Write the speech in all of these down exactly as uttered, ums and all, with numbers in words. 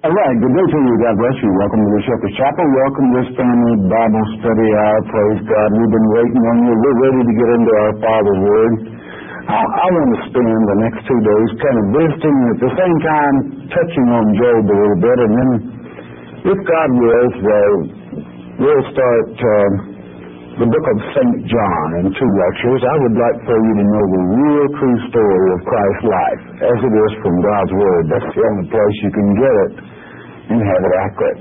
All right, good day to you. God bless you. Welcome to the Shepherd's Chapel. Welcome to this family Bible study hour. Praise God. We've been waiting on you. We're ready to get into our Father's Word. I, I want to spend the next two days kind of visiting and at the same time touching on Job a little bit. And then, if God wills, uh, we'll start uh, the book of Saint John in two lectures. I would like for you to know the real true story of Christ's life as it is from God's Word. That's the only place you can get it and have it accurate.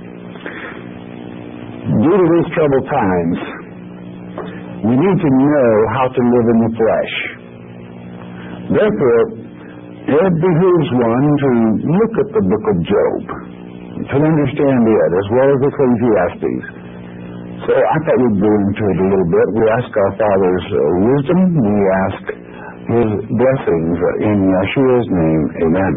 Due to these troubled times, we need to know how to live in the flesh. Therefore, it behooves one to look at the book of Job, to understand it, as well as Ecclesiastes. So I thought we'd go into it a little bit. We ask our Father's uh, wisdom. We ask His blessings in Yeshua's name. Amen.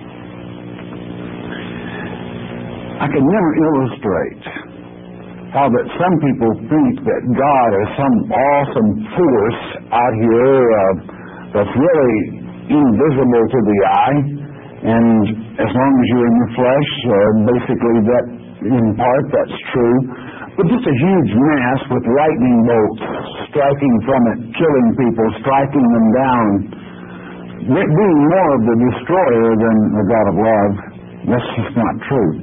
I can never illustrate how that some people think that God is some awesome force out here uh, that's really invisible to the eye, and as long as you're in the flesh, uh, basically that, in part, that's true. But just a huge mass with lightning bolts striking from it, killing people, striking them down, being more of the destroyer than the God of love. That's just not true.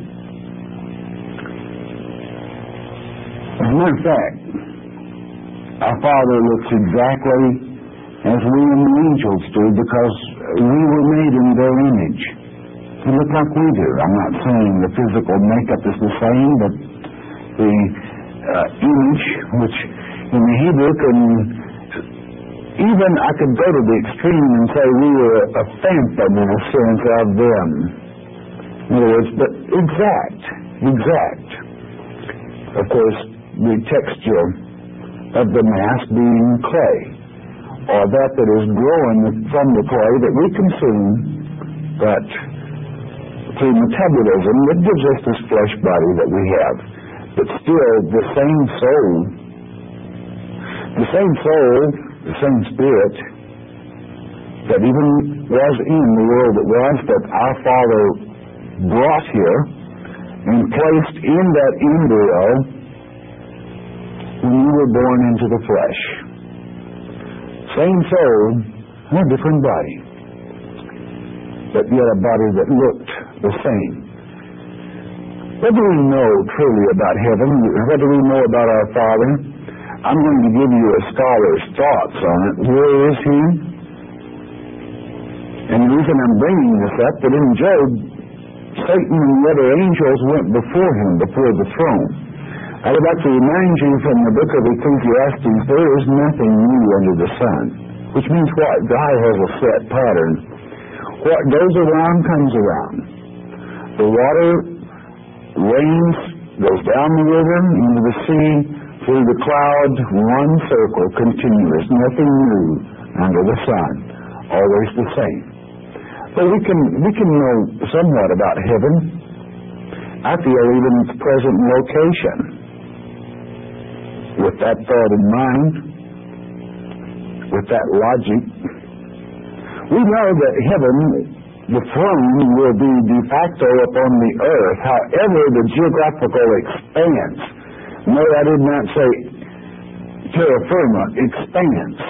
As a matter of fact, our Father looks exactly as we and the angels do, because we were made in their image. They look like we do. I'm not saying the physical makeup is the same, but the uh, image, which in the Hebrew can, even I could go to the extreme and say we were a phantom in a sense of them. In other words, but exact, exact. Of course, the texture of the mass being clay, or that that is growing from the clay that we consume, but through metabolism that gives us this flesh body that we have. But still, the same soul, the same soul, the same spirit that even was in the world that was, that our Father brought here and placed in that embryo when you were born into the flesh. Same soul, a different body, but yet a body that looked the same. What do we know truly about heaven? What do we know about our Father? I'm going to give you a scholar's thoughts on it. Where is He? And the reason I'm bringing this up, that in Job, Satan and the other angels went before him, before the throne. I would like to remind you from the book of Ecclesiastes, there is nothing new under the sun. Which means what? God has a set pattern. What goes around comes around. The water rains, goes down the river, into the sea, through the cloud, one circle, continuous, nothing new under the sun, always the same. But we can we can know somewhat about heaven. I feel even its present location. With that thought in mind, with that logic, we know that heaven, the throne, will be de facto upon the earth. However, the geographical expanse, no, I did not say terra firma, expanse,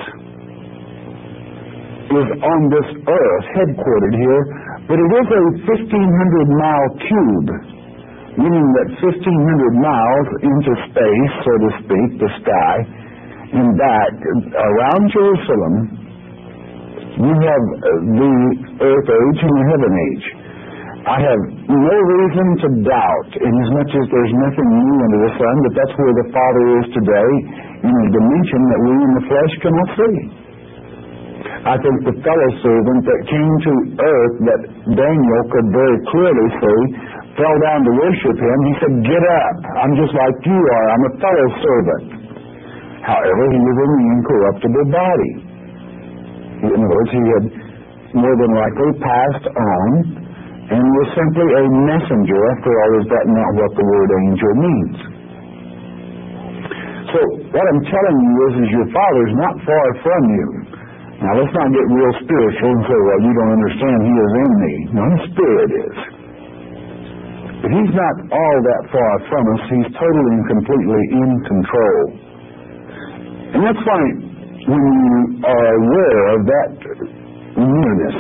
is on this earth, headquartered here, but it is a fifteen hundred mile cube, meaning that fifteen hundred miles into space, so to speak, the sky, and back, around Jerusalem, you have the earth age and the heaven age. I have no reason to doubt, inasmuch as there's nothing new under the sun, that that's where the Father is today, in a dimension that we in the flesh cannot see. I think the fellow servant that came to earth that Daniel could very clearly see, fell down to worship him. He said, "Get up. I'm just like you are. I'm a fellow servant." However, he was in the incorruptible body. In other words, he had more than likely passed on and was simply a messenger. After all, is that not what the word angel means? So, what I'm telling you is, is your Father's not far from you. Now, let's not get real spiritual and say, well, you don't understand, He is in me. No, His Spirit is. But He's not all that far from us. He's totally and completely in control. And that's why when you are aware of that nearness,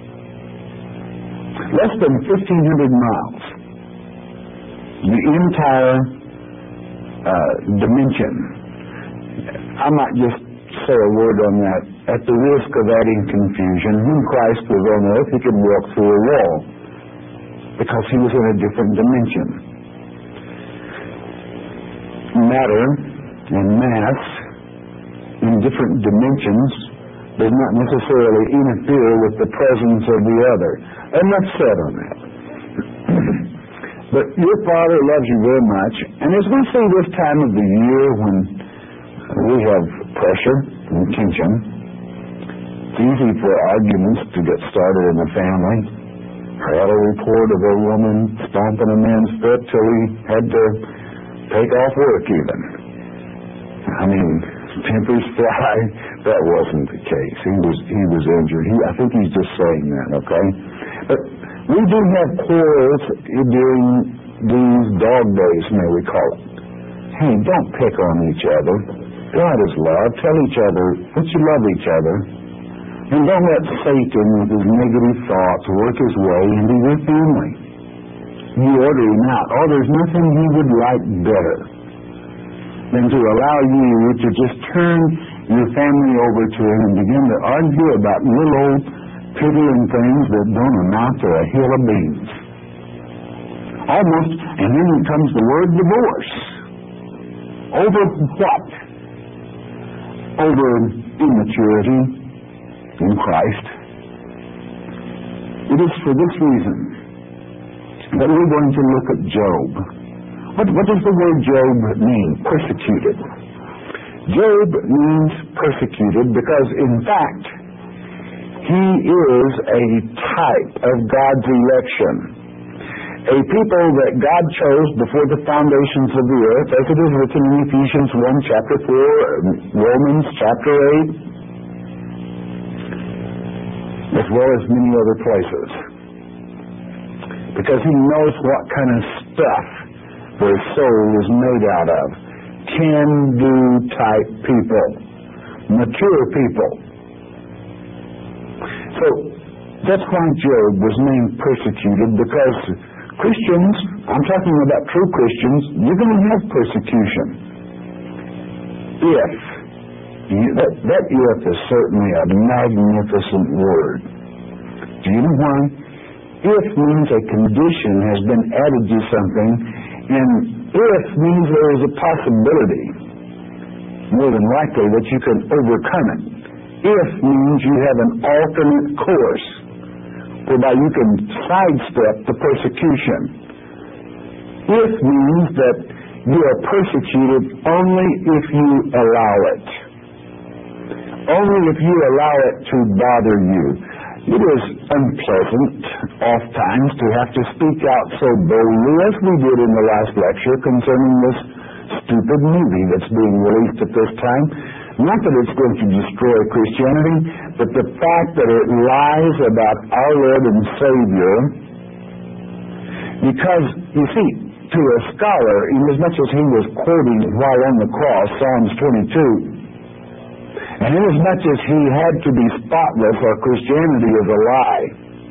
less than fifteen hundred miles, the entire uh, dimension, I might just say a word on that. At the risk of adding confusion, when Christ was on earth, He could walk through a wall because He was in a different dimension. Matter and mass in different dimensions does not necessarily interfere with the presence of the other. Enough said on that. But your Father loves you very much, and as we see this time of the year when we have pressure and tension, it's easy for arguments to get started in the family. I had a report of a woman stomping a man's foot till he had to take off work even. I mean, tempers fly. That wasn't the case. He was he was injured. He, I think he's just saying that, okay? But we do have quarrels during these dog days, may we call it. Hey, don't pick on each other. God is love. Tell each other that you love each other. And don't let Satan with his negative thoughts work his way into your family. You order him out. Oh, there's nothing he would like better than to allow you to just turn your family over to him and begin to argue about little old piddling things that don't amount to a hill of beans. Almost, and then comes the word divorce. Over what? Over immaturity in Christ. It is for this reason that we're going to look at Job. What, what does the word Job mean? Persecuted. Job means persecuted because, in fact, he is a type of God's election. A people that God chose before the foundations of the earth, as it is written in Ephesians one, chapter four, Romans chapter eight, as well as many other places. Because he knows what kind of stuff their soul is made out of. Can-do type people. Mature people. So, that's why Job was named persecuted, because Christians, I'm talking about true Christians, you're going to have persecution. If, you, that, that if is certainly a magnificent word. Do you know why? If means a condition has been added to something, and if means there is a possibility, more than likely, that you can overcome it. If means you have an alternate course whereby you can sidestep the persecution. If means that you are persecuted only if you allow it. Only if you allow it to bother you. It is unpleasant, oft times, to have to speak out so boldly as we did in the last lecture concerning this stupid movie that's being released at this time. Not that it's going to destroy Christianity, but the fact that it lies about our Lord and Savior. Because, you see, to a scholar, inasmuch as he was quoting while on the cross, Psalms twenty-two, and inasmuch as he had to be spotless, or Christianity is a lie,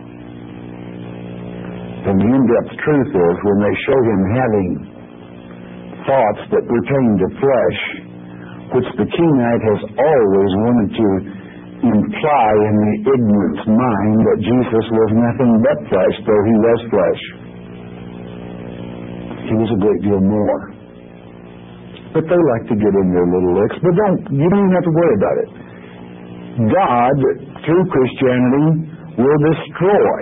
then the in-depth truth is, when they show him having thoughts that pertain to flesh, which the Kingite has always wanted to imply in the ignorant's mind that Jesus was nothing but flesh, though he was flesh. He was a great deal more. But they like to get in their little licks, but don't, you don't even have to worry about it. God, through Christianity, will destroy.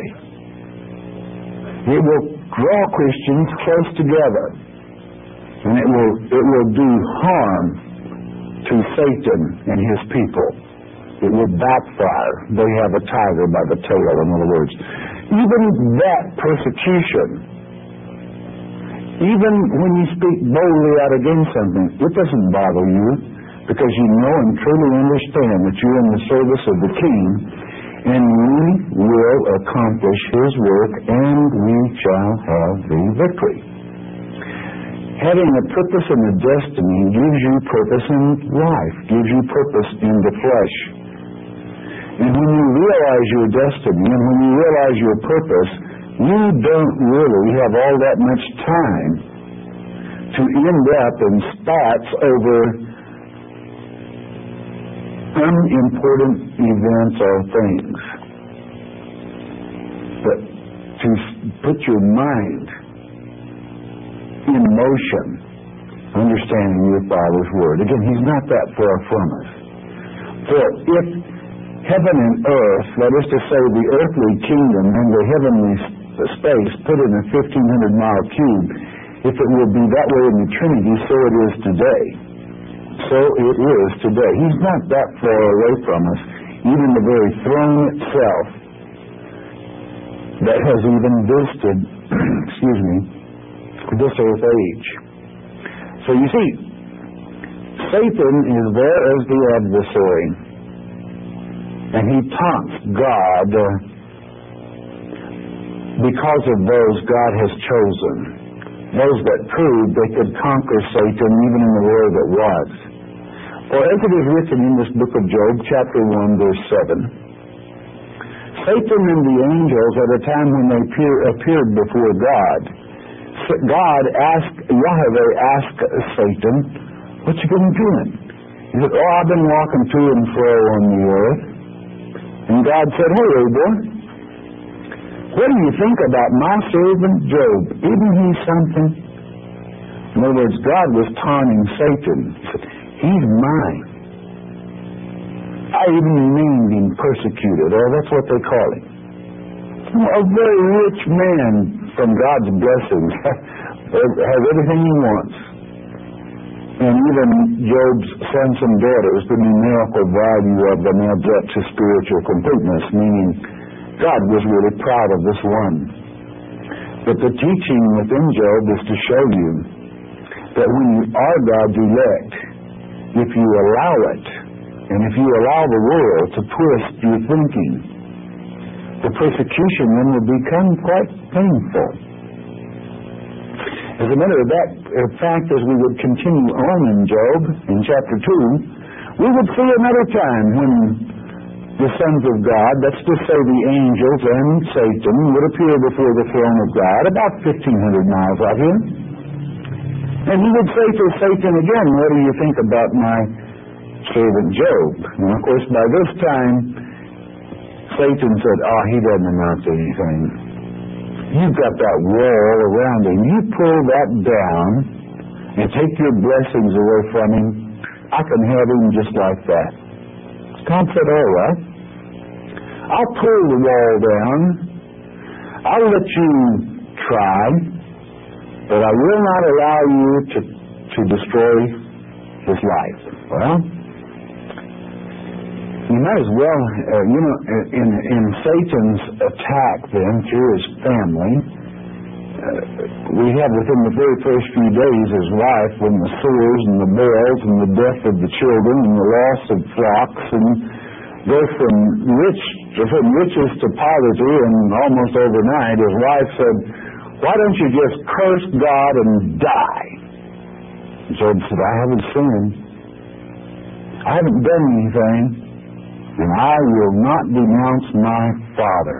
It will draw Christians close together. And it will, it will do harm to Satan and his people. It will backfire. They have a tiger by the tail, in other words. Even that persecution, even when you speak boldly out against something, it doesn't bother you, because you know and truly understand that you're in the service of the King, and we will accomplish His work, and we shall have the victory. Having a purpose and a destiny gives you purpose in life, gives you purpose in the flesh. And when you realize your destiny, and when you realize your purpose, you don't really have all that much time to end up in spats over unimportant events or things. But to put your mind in motion, understanding your Father's Word. Again, He's not that far from us. For if heaven and earth, that is to say the earthly kingdom and the heavenly space put in a fifteen hundred mile cube, if it will be that way in the Trinity, so it is today. So it is today. He's not that far away from us. Even the very throne itself that has even visited, excuse me, this earth age. So you see, Satan is there as the adversary, and he taunts God uh, because of those God has chosen, those that proved they could conquer Satan even in the world that was. For as it is written in this book of Job, chapter one, verse seven, Satan and the angels at a time when they appear, appeared before God, God asked, Yahweh asked Satan, what you been doing? He said, oh, I've been walking to and fro on the earth. And God said, hey, Abel, what do you think about my servant Job? Isn't he something? In other words, God was taunting Satan. He said, he's mine. I even named him persecuted, or that's what they call him. A very rich man from God's blessings, has everything he wants. And even Job's sons and daughters, the numerical value of them adds up to spiritual completeness, meaning God was really proud of this one. But the teaching within Job is to show you that when you are God's elect, if you allow it, and if you allow the world to twist your thinking, the persecution then will become quite painful. As a matter of fact, as we would continue on in Job, in chapter two, we would see another time when the sons of God, that's to say the angels and Satan, would appear before the throne of God, about fifteen hundred miles out here. And he would say to Satan again, what do you think about my servant Job? And of course, by this time, Satan said, oh, he doesn't amount to anything. You've got that wall around him. You pull that down and take your blessings away from him, I can have him just like that. God said, all right. I'll pull the wall down. I'll let you try, but I will not allow you to, to destroy his life. Well, you might as well, uh, you know, in, in Satan's attack then through his family, uh, we have within the very first few days his life when the sores and the boils and the death of the children and the loss of flocks and go from rich from riches to poverty, and almost overnight his wife said, why don't you just curse God and die? Job said, I haven't sinned. I haven't done anything. And I will not denounce my Father.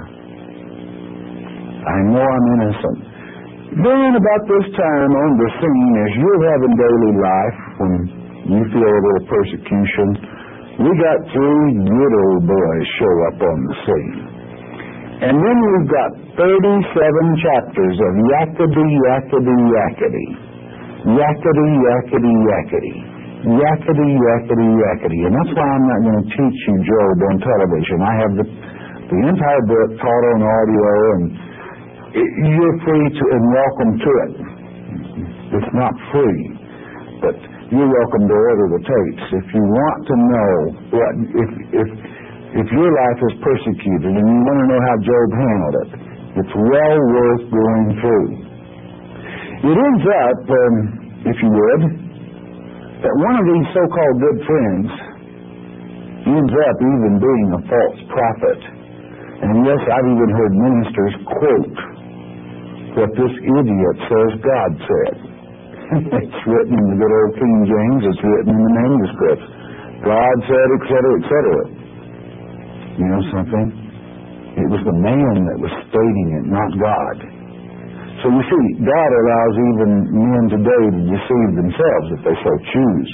I know I'm innocent. Then about this time on the scene, as you're having daily life, when you feel a little persecution, we got three good old boys show up on the scene. And then we've got thirty-seven chapters of yakety, yakety, yakety. Yakety, yakety, yakety. Yakety, yakety, yakety. And that's why I'm not going to teach you Job on television. I have the, the entire book taught on audio, and it, you're free to and welcome to it. It's not free, but you're welcome to order the tapes. If you want to know what, if if if your life is persecuted and you want to know how Job handled it, it's well worth going through. It ends up, um, if you would, that one of these so-called good friends ends up even being a false prophet. And yes, I've even heard ministers quote what this idiot says God said. It's written in the good old King James. It's written in the manuscripts. God said, et cetera, et cetera. You know something? It was the man that was stating it, not God. So you see, God allows even men today to deceive themselves if they so choose.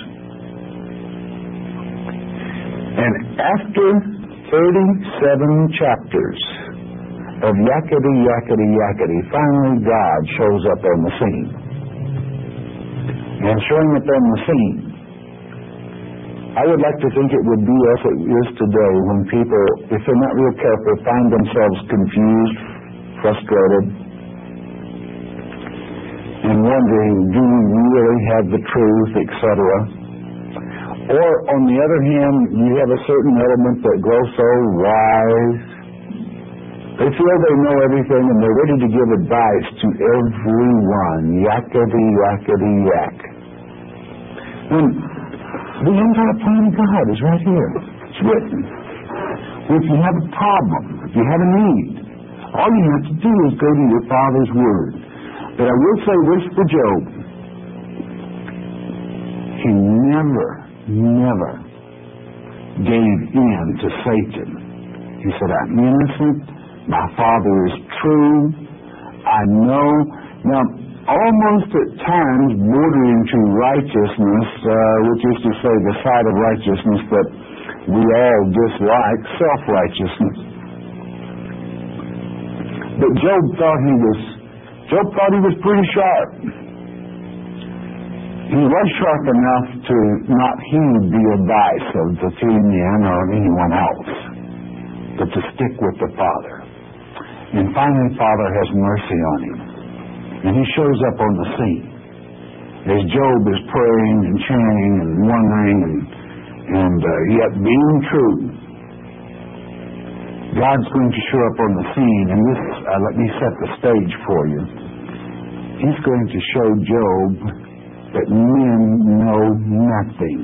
And after thirty-seven chapters of yakety, yakety, yakety, finally God shows up on the scene. And showing up on the scene, I would like to think it would be as it is today when people, if they're not real careful, find themselves confused, frustrated, and wondering, do we really have the truth, et cetera. Or, on the other hand, you have a certain element that grows so wise. They feel they know everything and they're ready to give advice to everyone. Yakety, yakety, yak. And the entire plan of God is right here. It's written. If you have a problem, if you have a need, all you have to do is go to your Father's Word. But I will say this for Job. He never, never gave in to Satan. He said, I'm innocent. My Father is true. I know. Now, almost at times bordering to righteousness, uh, which is to say the side of righteousness that we all dislike, self-righteousness. But Job thought he was, Job thought he was pretty sharp. He was sharp enough to not heed the advice of the three men or anyone else, but to stick with the Father. And finally, Father has mercy on him. And he shows up on the scene. As Job is praying and chanting and wondering and, and uh, yet being true, God's going to show up on the scene. And this, uh, let me set the stage for you. He's going to show Job that men know nothing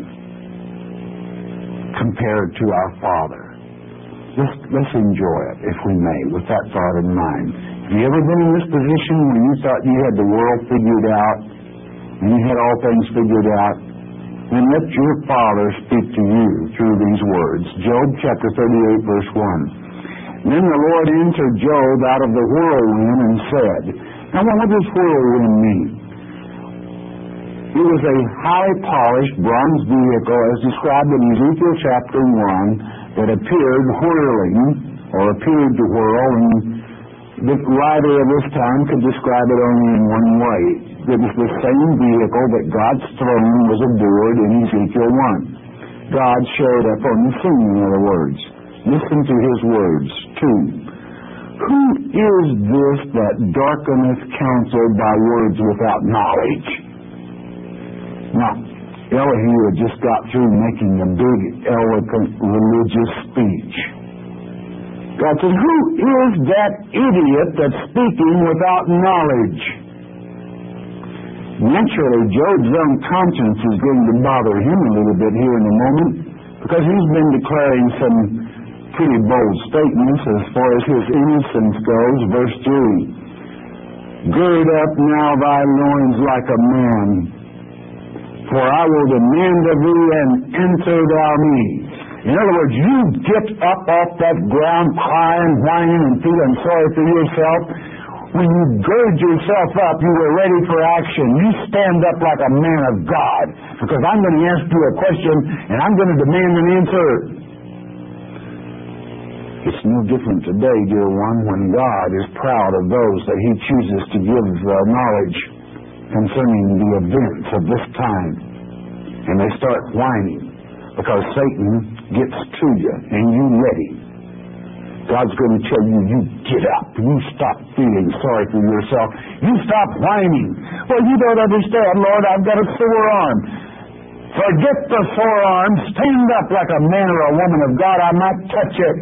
compared to our Father. Just let's enjoy it, if we may, with that thought in mind. Have you ever been in this position when you thought you had the world figured out and you had all things figured out? Then let your Father speak to you through these words. Job chapter thirty-eight, verse one. Then the Lord answered Job out of the whirlwind and said, now what does whirlwind mean? It was a high-polished bronze vehicle as described in Ezekiel chapter one that appeared whirling, or appeared to whirl, and the writer of this time could describe it only in one way. It was the same vehicle that God's throne was adored in Ezekiel one. God showed up on the scene, in other words. Listen to his words. Two. Who is this that darkeneth counsel by words without knowledge? Now, Elihu had just got through making a big, eloquent religious speech. God said, who is that idiot that's speaking without knowledge? Naturally, Job's own conscience is going to bother him a little bit here in a moment, because he's been declaring some pretty bold statements as far as his innocence goes. Verse three, gird up now thy loins like a man, for I will demand of thee, and enter thou me. In other words, you get up off that ground crying, whining, and feeling sorry for yourself. When you gird yourself up, you were ready for action. You stand up like a man of God, because I'm going to ask you a question, and I'm going to demand an answer. It's no different today, dear one, when God is proud of those that he chooses to give uh, knowledge concerning the events of this time. And they start whining because Satan gets to you and you let him. God's going to tell you, you get up. You stop feeling sorry for yourself. You stop whining. Well, you don't understand, Lord. I've got a sore arm. Forget the sore arm. Stand up like a man or a woman of God. I might touch it.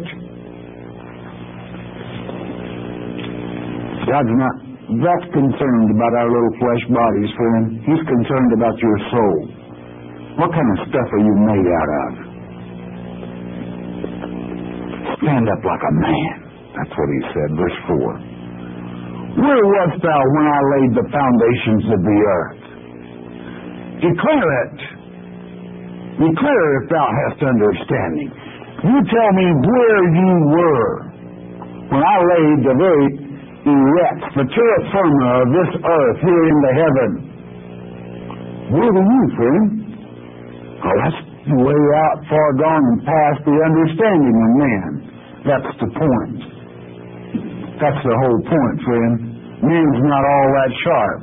God's not that concerned about our little flesh bodies, friend. He's concerned about your soul. What kind of stuff are you made out of? Stand up like a man. That's what he said. Verse four. Where wast thou when I laid the foundations of the earth? Declare it. Declare if thou hast understanding. You tell me where you were when I laid the very erect, the terra firma of this earth here in the heaven. Where were you, friend? Oh, that's way out, far gone, and past the understanding of man. That's the point. That's the whole point, friend. Man's not all that sharp.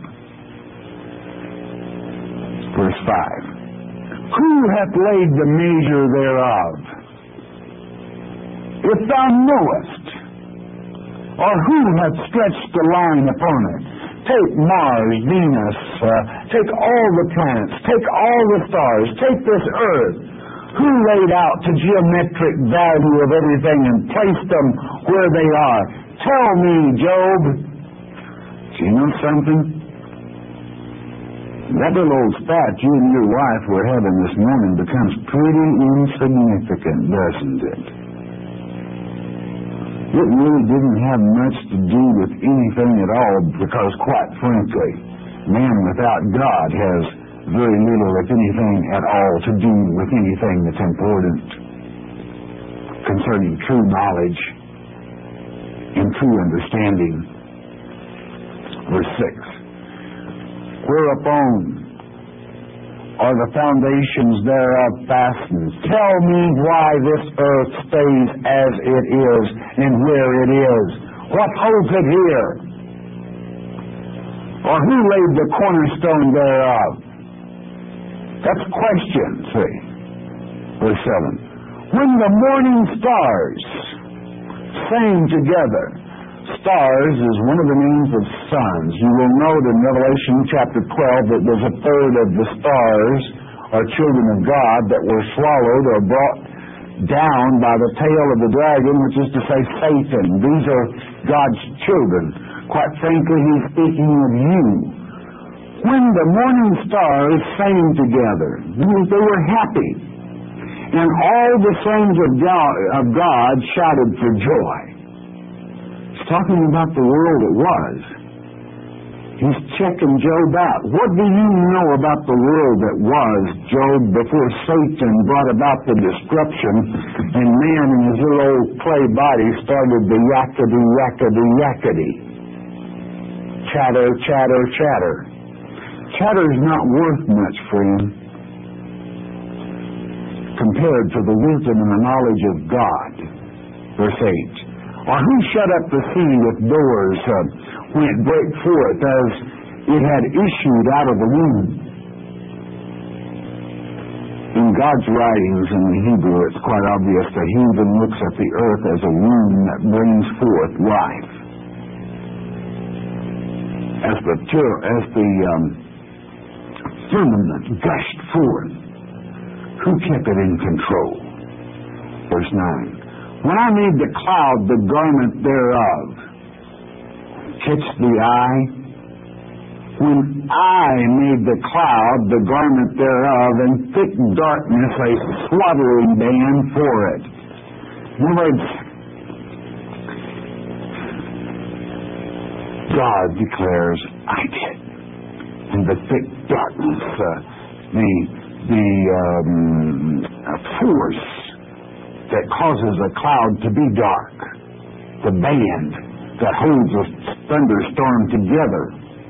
Verse five. Who hath laid the measure thereof? If thou knowest, or who hath stretched the line upon it? Take Mars, Venus, uh, take all the planets, take all the stars, take this earth. Who laid out the geometric value of everything and placed them where they are? Tell me, Job. Do you know something? That little old spat you and your wife were having this morning becomes pretty insignificant, doesn't it? It really didn't have much to do with anything at all, because quite frankly, man without God has very little, if anything at all, to do with anything that's important concerning true knowledge and true understanding. Verse six. Whereupon are the foundations thereof fastened? Tell me why this earth stays as it is and where it is. What holds it here? Or who laid the cornerstone thereof? That's a question, see. Verse seven. When the morning stars sang together. Stars is one of the names of suns. You will note in Revelation chapter twelve that there's a third of the stars are children of God that were swallowed or brought down by the tail of the dragon, which is to say Satan. These are God's children. Quite frankly, he's speaking of you. When the morning stars sang together, they were happy. And all the saints of God, of God shouted for joy. Talking about the world it was. He's checking Job out. What do you know about the world that was, Job, before Satan brought about the destruction and man in his little old clay body started the yakety, yakety, yakety? Chatter, chatter, chatter. Chatter's not worth much, friend, compared to the wisdom and the knowledge of God. Verse eight. Or who shut up the sea with doors uh, when it brake forth as it had issued out of the womb? In God's writings in the Hebrew, it's quite obvious the heathen looks at the earth as a womb that brings forth life. As the as the um, firmament gushed forth, who kept it in control? Verse nine. When I made the cloud the garment thereof, catch the eye? When I made the cloud the garment thereof, and thick darkness a swaddling band for it. In other words, God declares, I did. And the thick darkness, uh, the, the um, force that causes a cloud to be dark, the band that holds a thunderstorm together.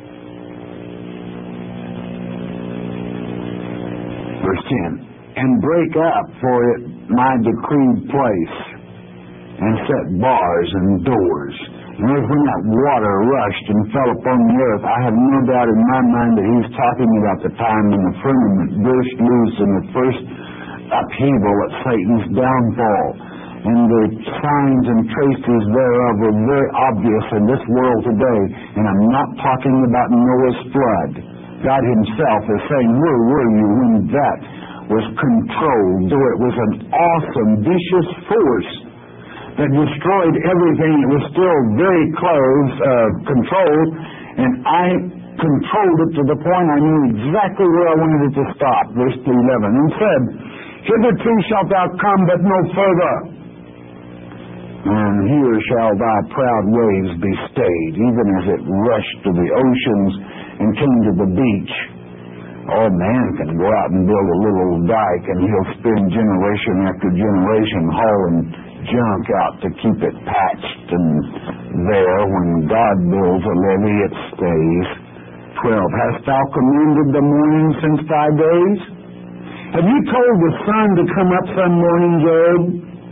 Verse ten. And break up for it my decreed place, and set bars and doors. And when that water rushed and fell upon the earth, I have no doubt in my mind that he's talking about the time when the firmament burst loose in the first upheaval at Satan's downfall. And the signs and traces thereof were very obvious in this world today. And I'm not talking about Noah's flood. God himself is saying, where were you when that was controlled? Though it was an awesome, vicious force that destroyed everything, it was still very close, uh, controlled. And I controlled it to the point I knew exactly where I wanted it to stop. Verse eleven. And said, hitherto shalt thou come, but no further. And here shall thy proud waves be stayed, even as it rushed to the oceans and came to the beach. Oh, man can go out and build a little dike, and he'll spend generation after generation hauling junk out to keep it patched, and there, when God builds a levee, it stays. Twelve, hast thou commanded the morning since thy days? Have you told the sun to come up some morning, Job?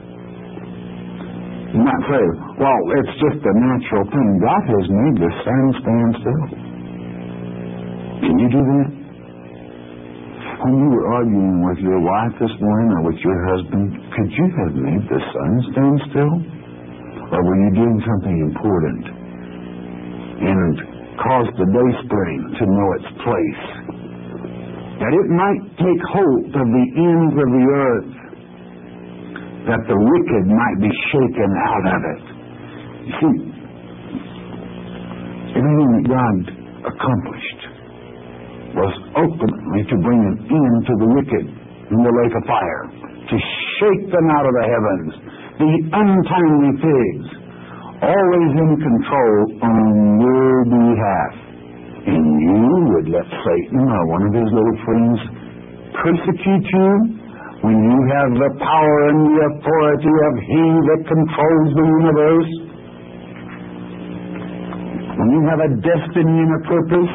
You might say, well, it's just a natural thing. God has made the sun stand still. Can you do that? When you were arguing with your wife this morning or with your husband, could you have made the sun stand still? Or were you doing something important and caused the day spring to know its place, that it might take hold of the ends of the earth, that the wicked might be shaken out of it? You see, everything that God accomplished was ultimately to bring an end to the wicked in the lake of fire, to shake them out of the heavens, the untimely figs, always in control on your behalf. And you would let Satan or one of his little friends persecute you when you have the power and the authority of he that controls the universe, when you have a destiny and a purpose.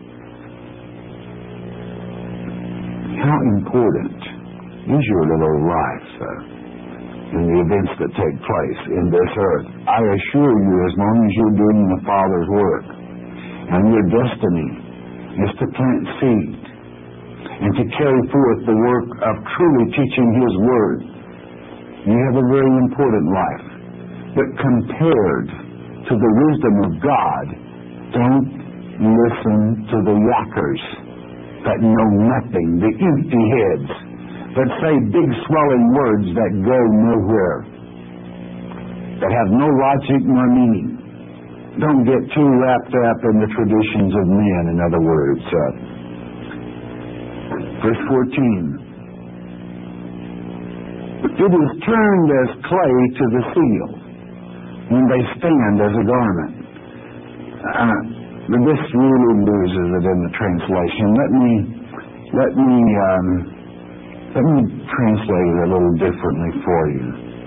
How important is your little life uh, in the events that take place in this earth? I assure you, as long as you're doing the Father's work, and your destiny is to plant seed and to carry forth the work of truly teaching His Word, you have a very important life. But compared to the wisdom of God, don't listen to the yackers that know nothing, the empty heads that say big swelling words that go nowhere, that have no logic nor meaning. Don't get too wrapped up in the traditions of men, in other words. Uh, verse fourteen. It is turned as clay to the seal when they stand as a garment. Uh, But this really loses it in the translation. Let me, let me, um, let me translate it a little differently for you.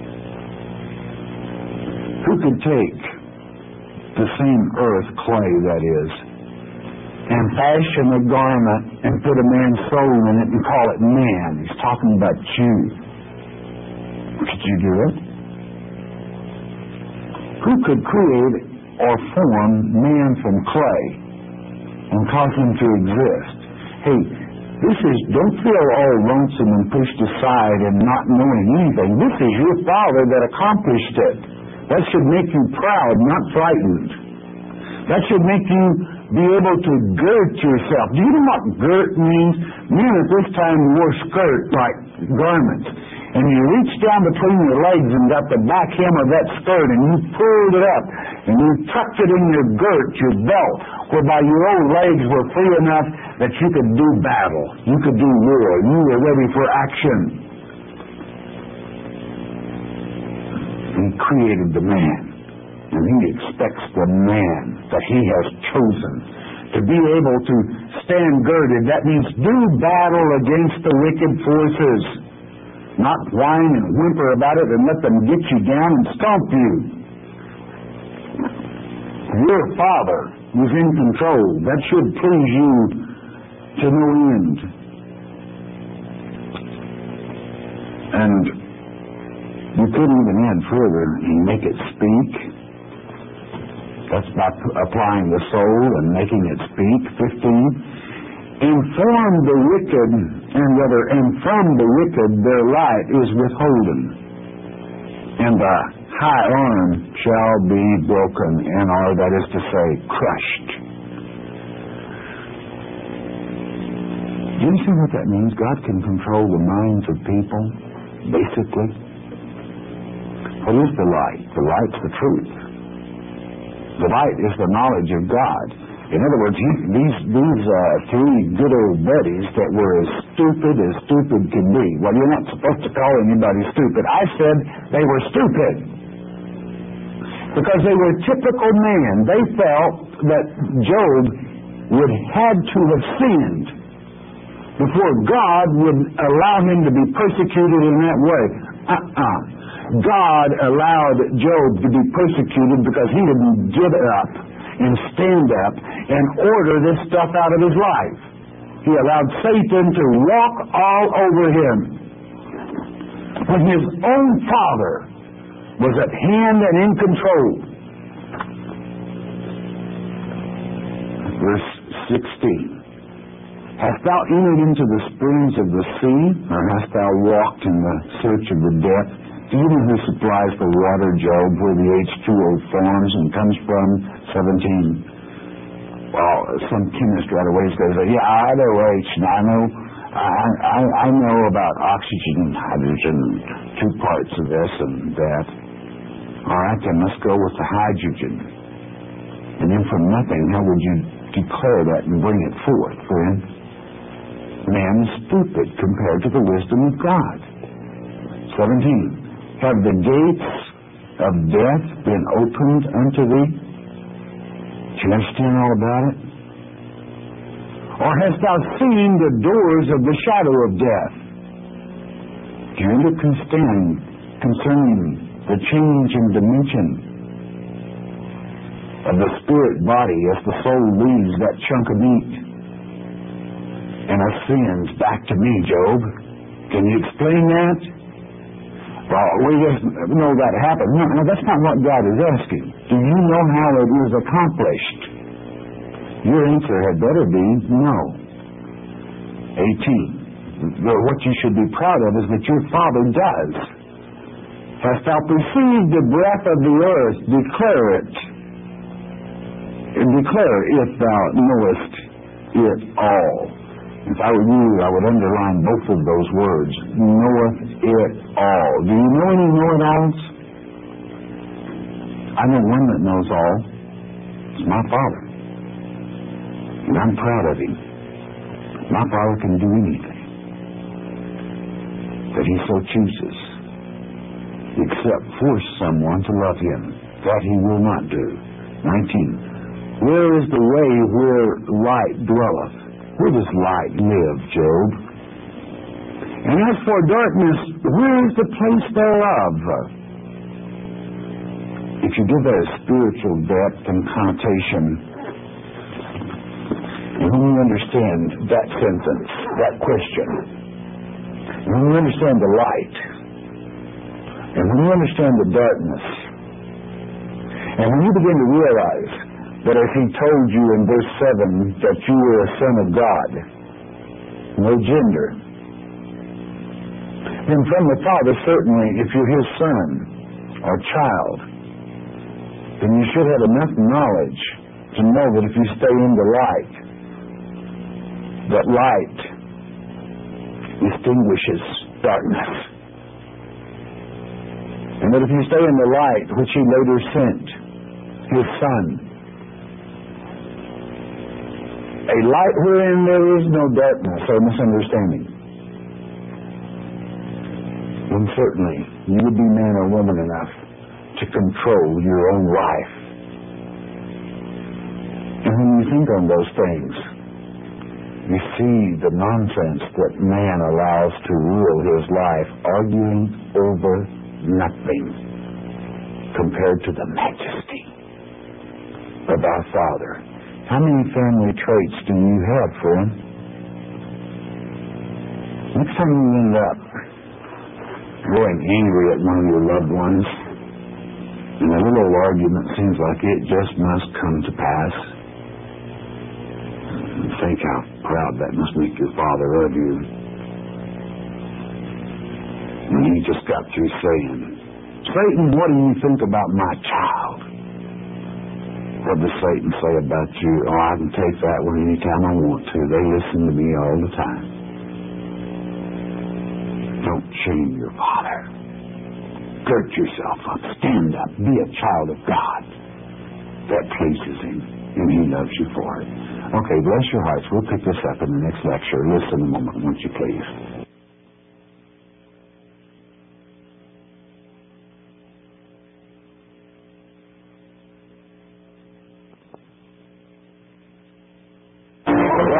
Who could take the same earth, clay that is, and fashion a garment and put a man's soul in it and call it man? He's talking about you. Could you do it? Who could create or form man from clay and cause him to exist? Hey, this is, don't feel all lonesome and pushed aside and not knowing anything. This is your Father that accomplished it. That should make you proud, not frightened. That should make you be able to girt yourself. Do you know what girt means? Men at this time wore skirts like garments. And you reached down between your legs and got the back hem of that skirt, and you pulled it up, and you tucked it in your girt, your belt, whereby your old legs were free enough that you could do battle. You could do war. You were ready for action. He created the man, and He expects the man that He has chosen to be able to stand girded. That means do battle against the wicked forces. Not whine and whimper about it and let them get you down and stomp you. Your Father is in control. That should please you to no end. And you could even add further and make it speak. That's by applying the soul and making it speak. Fifteen. Inform the wicked, and rather, and from the wicked their light is withholden, and the high arm shall be broken, and are, that is to say, crushed. Do you see what that means? God can control the minds of people, basically. What is the light? The light's the truth. The light is the knowledge of God. In other words, he, these these uh, three good old buddies that were as stupid as stupid can be. Well, you're not supposed to call anybody stupid. I said they were stupid. Because they were typical man. They felt that Job would had to have sinned before God would allow him to be persecuted in that way. Uh-uh. God allowed Job to be persecuted because he didn't get up and stand up and order this stuff out of his life. He allowed Satan to walk all over him. When his own father was at hand and in control. Verse sixteen. Hast thou entered into the springs of the sea, or hast thou walked in the search of the depth? Do you know who supplies the water, Job, where the H two O forms and comes from? seventeen. Well, some chemist right away says, yeah, I know H, and I know, I, I, I know about oxygen and hydrogen, two parts of this and that. All right, then let's go with the hydrogen. And then from nothing, how would you declare that and bring it forth, friend? Man is stupid compared to the wisdom of God. seventeen. Have the gates of death been opened unto thee? Do you understand all about it? Or hast thou seen the doors of the shadow of death? Do you understand concerning the change in dimension of the spirit body as the soul leaves that chunk of meat and ascends back to me, Job? Can you explain that? Well, we just know that happened. No, no, that's not what God is asking. Do you know how it is accomplished? Your answer had better be no. eighteen. What you should be proud of is that your Father does. Hast thou perceived the breath of the earth? Declare it. And declare if thou knowest it all. If I were you, I would underline both of those words. Knoweth it all. Do you know any know-it-alls? I know one that knows all. It's my Father. And I'm proud of him. My Father can do anything that he so chooses, except force someone to love him. That he will not do. nineteen. Where is the way where light dwelleth? Where does light live, Job? And as for darkness, where is the place thereof? If you give that a spiritual depth and connotation, and when you understand that sentence, that question, and when you understand the light, and when you understand the darkness, and when you begin to realize that if he told you in verse seven that you were a son of God, no gender, then from the Father, certainly, if you're his son or child, then you should have enough knowledge to know that if you stay in the light, that light extinguishes darkness. And that if you stay in the light, which he later sent, his Son, a light wherein there is no darkness or misunderstanding, then certainly you would be man or woman enough to control your own life. And when you think on those things, you see the nonsense that man allows to rule his life, arguing over nothing compared to the majesty of our Father. How many family traits do you have, friend? Next time you end up growing angry at one of your loved ones, and a little argument seems like it just must come to pass, think how proud that must make your Father of you. And he just got through saying, Satan, what do you think about my child? What does Satan say about you? Oh, I can take that one anytime I want to. They listen to me all the time. Don't shame your Father. Gird yourself up. Stand up. Be a child of God. That pleases him, and he loves you for it. Okay, bless your hearts. We'll pick this up in the next lecture. Listen a moment, won't you please?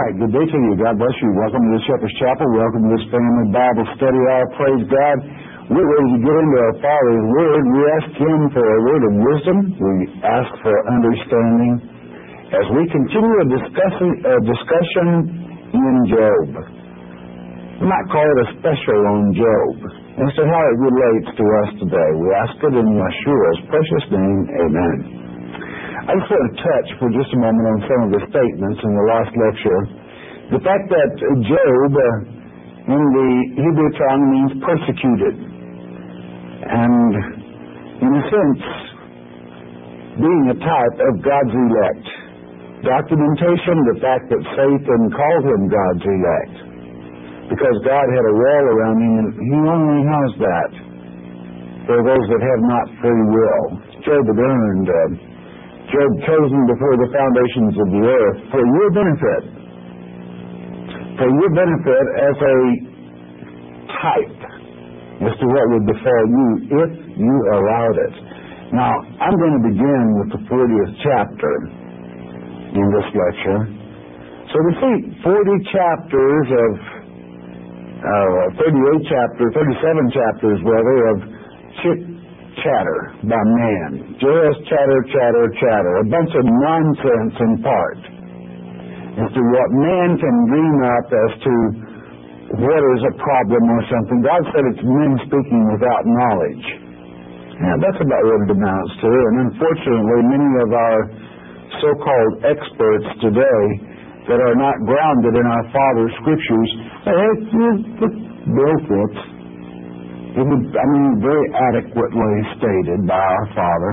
right, good day to you. God bless you. Welcome to the Shepherd's Chapel. Welcome to this family Bible study hour. Praise God. We're ready to get into our Father's Word. We ask Him for a word of wisdom. We ask for understanding as we continue a discussion, a discussion in Job. We might call it a special on Job as to how it relates to us today. We ask it in Yeshua's precious name. Amen. I just want to touch for just a moment on some of the statements in the last lecture. The fact that Job, uh, in the Hebrew tongue, means persecuted. And, in a sense, being a type of God's elect. Documentation, the fact that Satan called him God's elect. Because God had a wall around him, and He only has that for those that have not free will. Job had earned... Uh, Job chosen before the foundations of the earth for your benefit. For your benefit as a type as to what would befall you if you allowed it. Now, I'm going to begin with the fortieth chapter in this lecture. So we see forty chapters of, uh, thirty-eight chapters, thirty-seven chapters rather, of chit chatter by man. Just chatter, chatter, chatter. A bunch of nonsense in part as to what man can dream up as to what is a problem or something. God said it's men speaking without knowledge. Now, that's about what it amounts to. And unfortunately, many of our so-called experts today that are not grounded in our Father's Scriptures, it's Bill Fitz. It would, I mean, very adequately stated by our Father.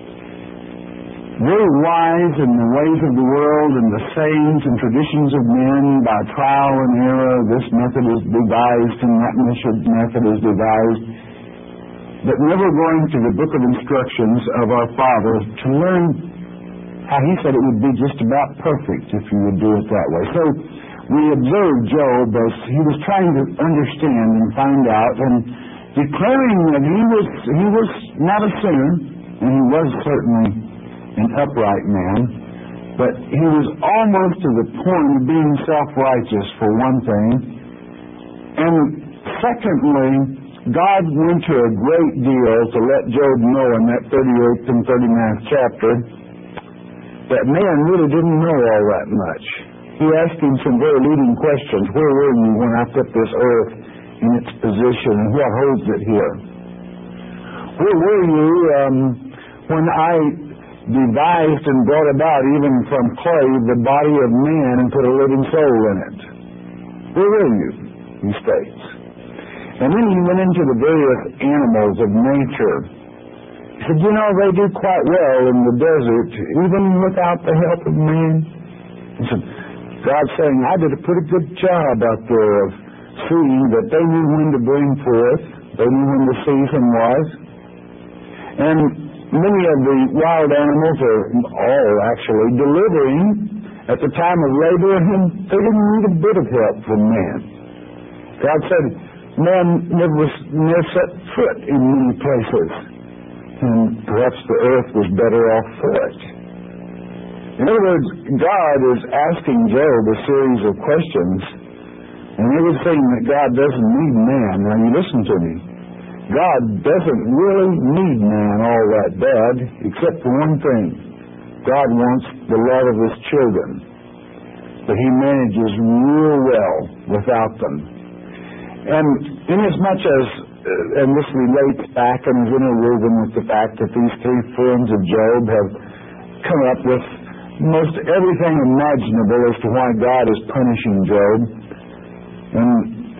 Very wise in the ways of the world and the sayings and traditions of men by trial and error. This method is devised and that method is devised. But never going to the book of instructions of our Father to learn how He said it would be just about perfect if you would do it that way. So we observed Job as he was trying to understand and find out, and declaring that he was he was not a sinner, and he was certainly an upright man, but he was almost to the point of being self-righteous, for one thing. And secondly, God went to a great deal to let Job know in that thirty-eighth and thirty-ninth chapter that man really didn't know all that much. He asked him some very leading questions. Where were you when I put this earth in its position, and what holds it here? Where were you um, when I devised and brought about, even from clay, the body of man and put a living soul in it? Where were you? He states. And then he went into the various animals of nature. He said, you know, they do quite well in the desert, even without the help of man. He said, God's saying, I did a pretty good job out there of seeing that they knew when to bring forth, they knew when the season was. And many of the wild animals, or all actually, delivering at the time of labor, and they didn't need a bit of help from man. God said, man never, never set foot in many places, and perhaps the earth was better off for it. In other words, God is asking Job a series of questions, and it would seem that God doesn't need man. Now, you listen to me. God doesn't really need man all that bad, except for one thing. God wants the love of His children, but He manages real well without them. And inasmuch as, uh, and this relates back and is interwoven with the fact that these three friends of Job have come up with most everything imaginable as to why God is punishing Job. And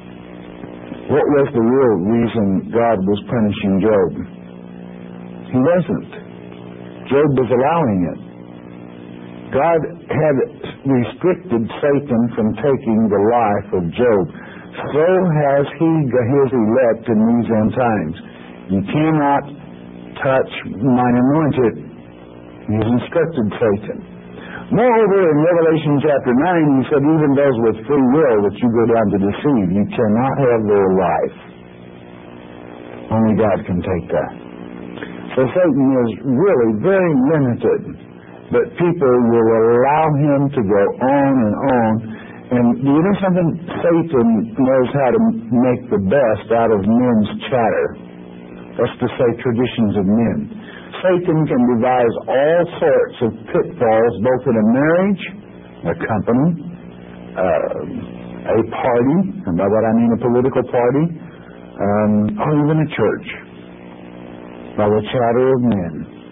what was the real reason God was punishing Job? He wasn't. Job was allowing it. God had restricted Satan from taking the life of Job. So has He His elect in these end times. You cannot touch my anointed. He's instructed Satan. Moreover, in Revelation chapter nine, He said, even those with free will that you go down to deceive, you cannot have their life. Only God can take that. So Satan is really very limited, but people will allow him to go on and on. And do you know something? Satan knows how to make the best out of men's chatter. That's to say, traditions of men. Satan can devise all sorts of pitfalls, both in a marriage, a company, uh, a party, and by that I mean a political party, um, or even a church, by the chatter of men.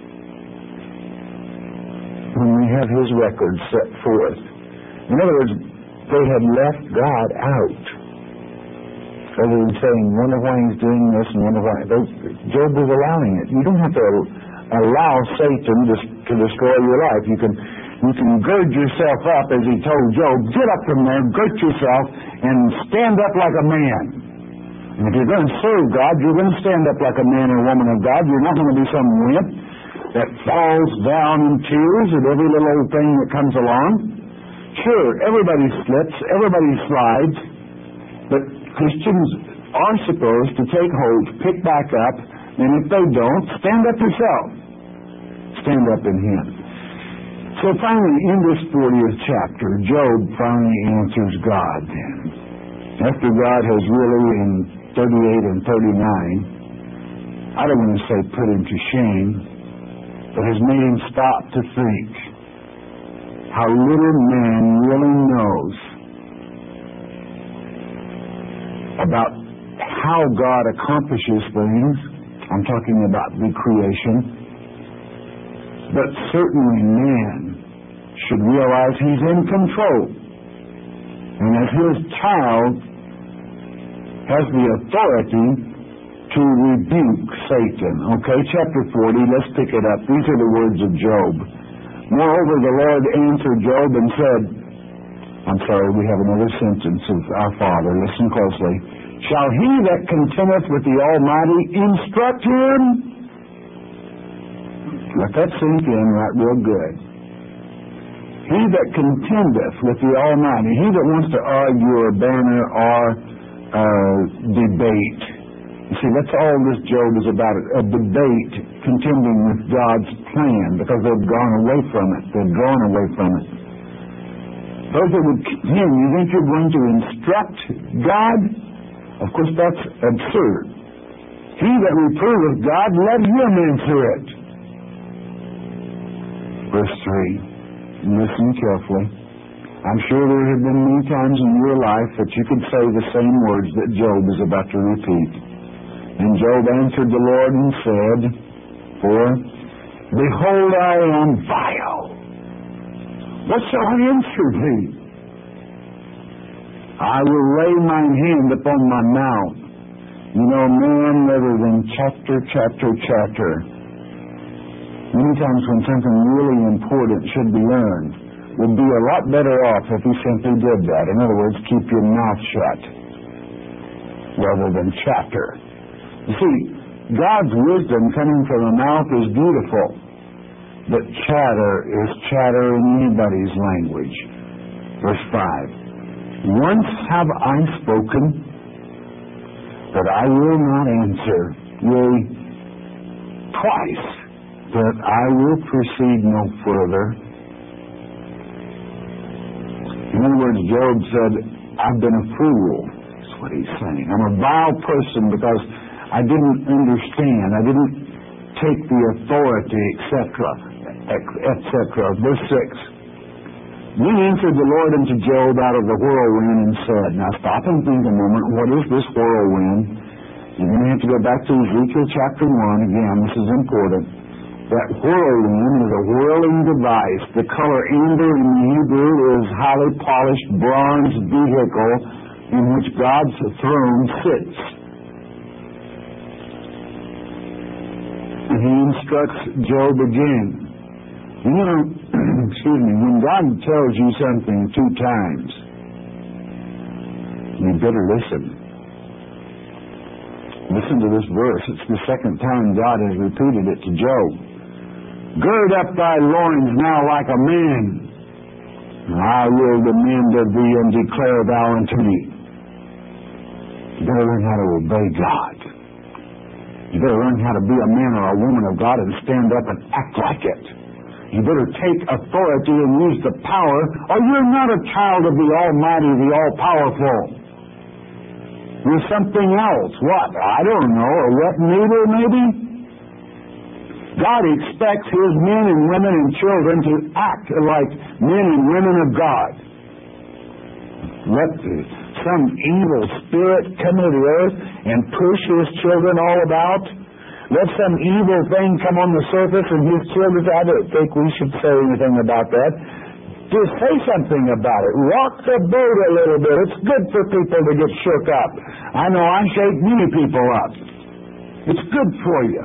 When we have his record set forth. In other words, they had left God out. Rather than saying, wonder why he's doing this and wonder why. They, Job was allowing it. You don't have to allow Satan to, to destroy your life. You can you can gird yourself up, as he told Job. Get up from there, gird yourself, and stand up like a man. And if you're going to serve God, you're going to stand up like a man or woman of God. You're not going to be some wimp that falls down in tears at every little old thing that comes along. Sure, everybody slips, everybody slides, but Christians are supposed to take hold, pick back up, and if they don't, stand up yourself. Stand up in Him. So finally, in this fortieth chapter, Job finally answers God then. After God has really, in thirty-eight and thirty-nine, I don't want to say put him to shame, but has made him stop to think how little man really knows about how God accomplishes things. I'm talking about the creation. But certainly man should realize he's in control. And as his child has the authority to rebuke Satan. Okay, chapter forty, let's pick it up. These are the words of Job. Moreover, the Lord answered Job and said, I'm sorry, we have another sentence of our Father. Listen closely. Shall he that contendeth with the Almighty instruct him? Let that sink in right real good. He that contendeth with the Almighty, he that wants to argue or banner or uh, debate. You see, that's all this Job is about, a debate contending with God's plan, because they've gone away from it. They've drawn away from it. Those that would contend, you think you're going to instruct God? Of course, that's absurd. He that reproveth God, let him answer it. Verse three. Listen carefully. I'm sure there have been many times in your life that you could say the same words that Job is about to repeat. And Job answered the Lord and said, For, behold, I am vile. What shall I answer thee? I will lay mine hand upon my mouth. You know, man, rather than chapter, chapter, chapter, many times when something really important should be learned, would be a lot better off if he simply did that. In other words, keep your mouth shut rather than chatter. You see, God's wisdom coming from the mouth is beautiful, but chatter is chatter in anybody's language. Verse five. Once have I spoken, but I will not answer. Yea, twice, that I will proceed no further. In other words, Job said, I've been a fool. That's what he's saying. I'm a vile person because I didn't understand. I didn't take the authority, et cetera, et cetera. Verse six. Then answered the Lord unto Job out of the whirlwind and said, now stop and think a moment, what is this whirlwind? You're going to have to go back to Ezekiel chapter one. Again, this is important. That whirlwind is a whirling device. The color amber in the Hebrew is highly polished bronze vehicle in which God's throne sits. And he instructs Job again. You know, excuse me, when God tells you something two times, you better listen. Listen to this verse. It's the second time God has repeated it to Job. Gird up thy loins now like a man, and I will demand of thee and declare thou unto me. You better learn how to obey God. You better learn how to be a man or a woman of God and stand up and act like it. You better take authority and use the power, or you're not a child of the Almighty, the All-Powerful. You're something else. What? I don't know. A wet noodle, maybe? God expects His men and women and children to act like men and women of God. Let some evil spirit come to the earth and push His children all about. Let some evil thing come on the surface and His children, I don't think we should say anything about that. Just say something about it. Rock the boat a little bit. It's good for people to get shook up. I know I shake many people up. It's good for you.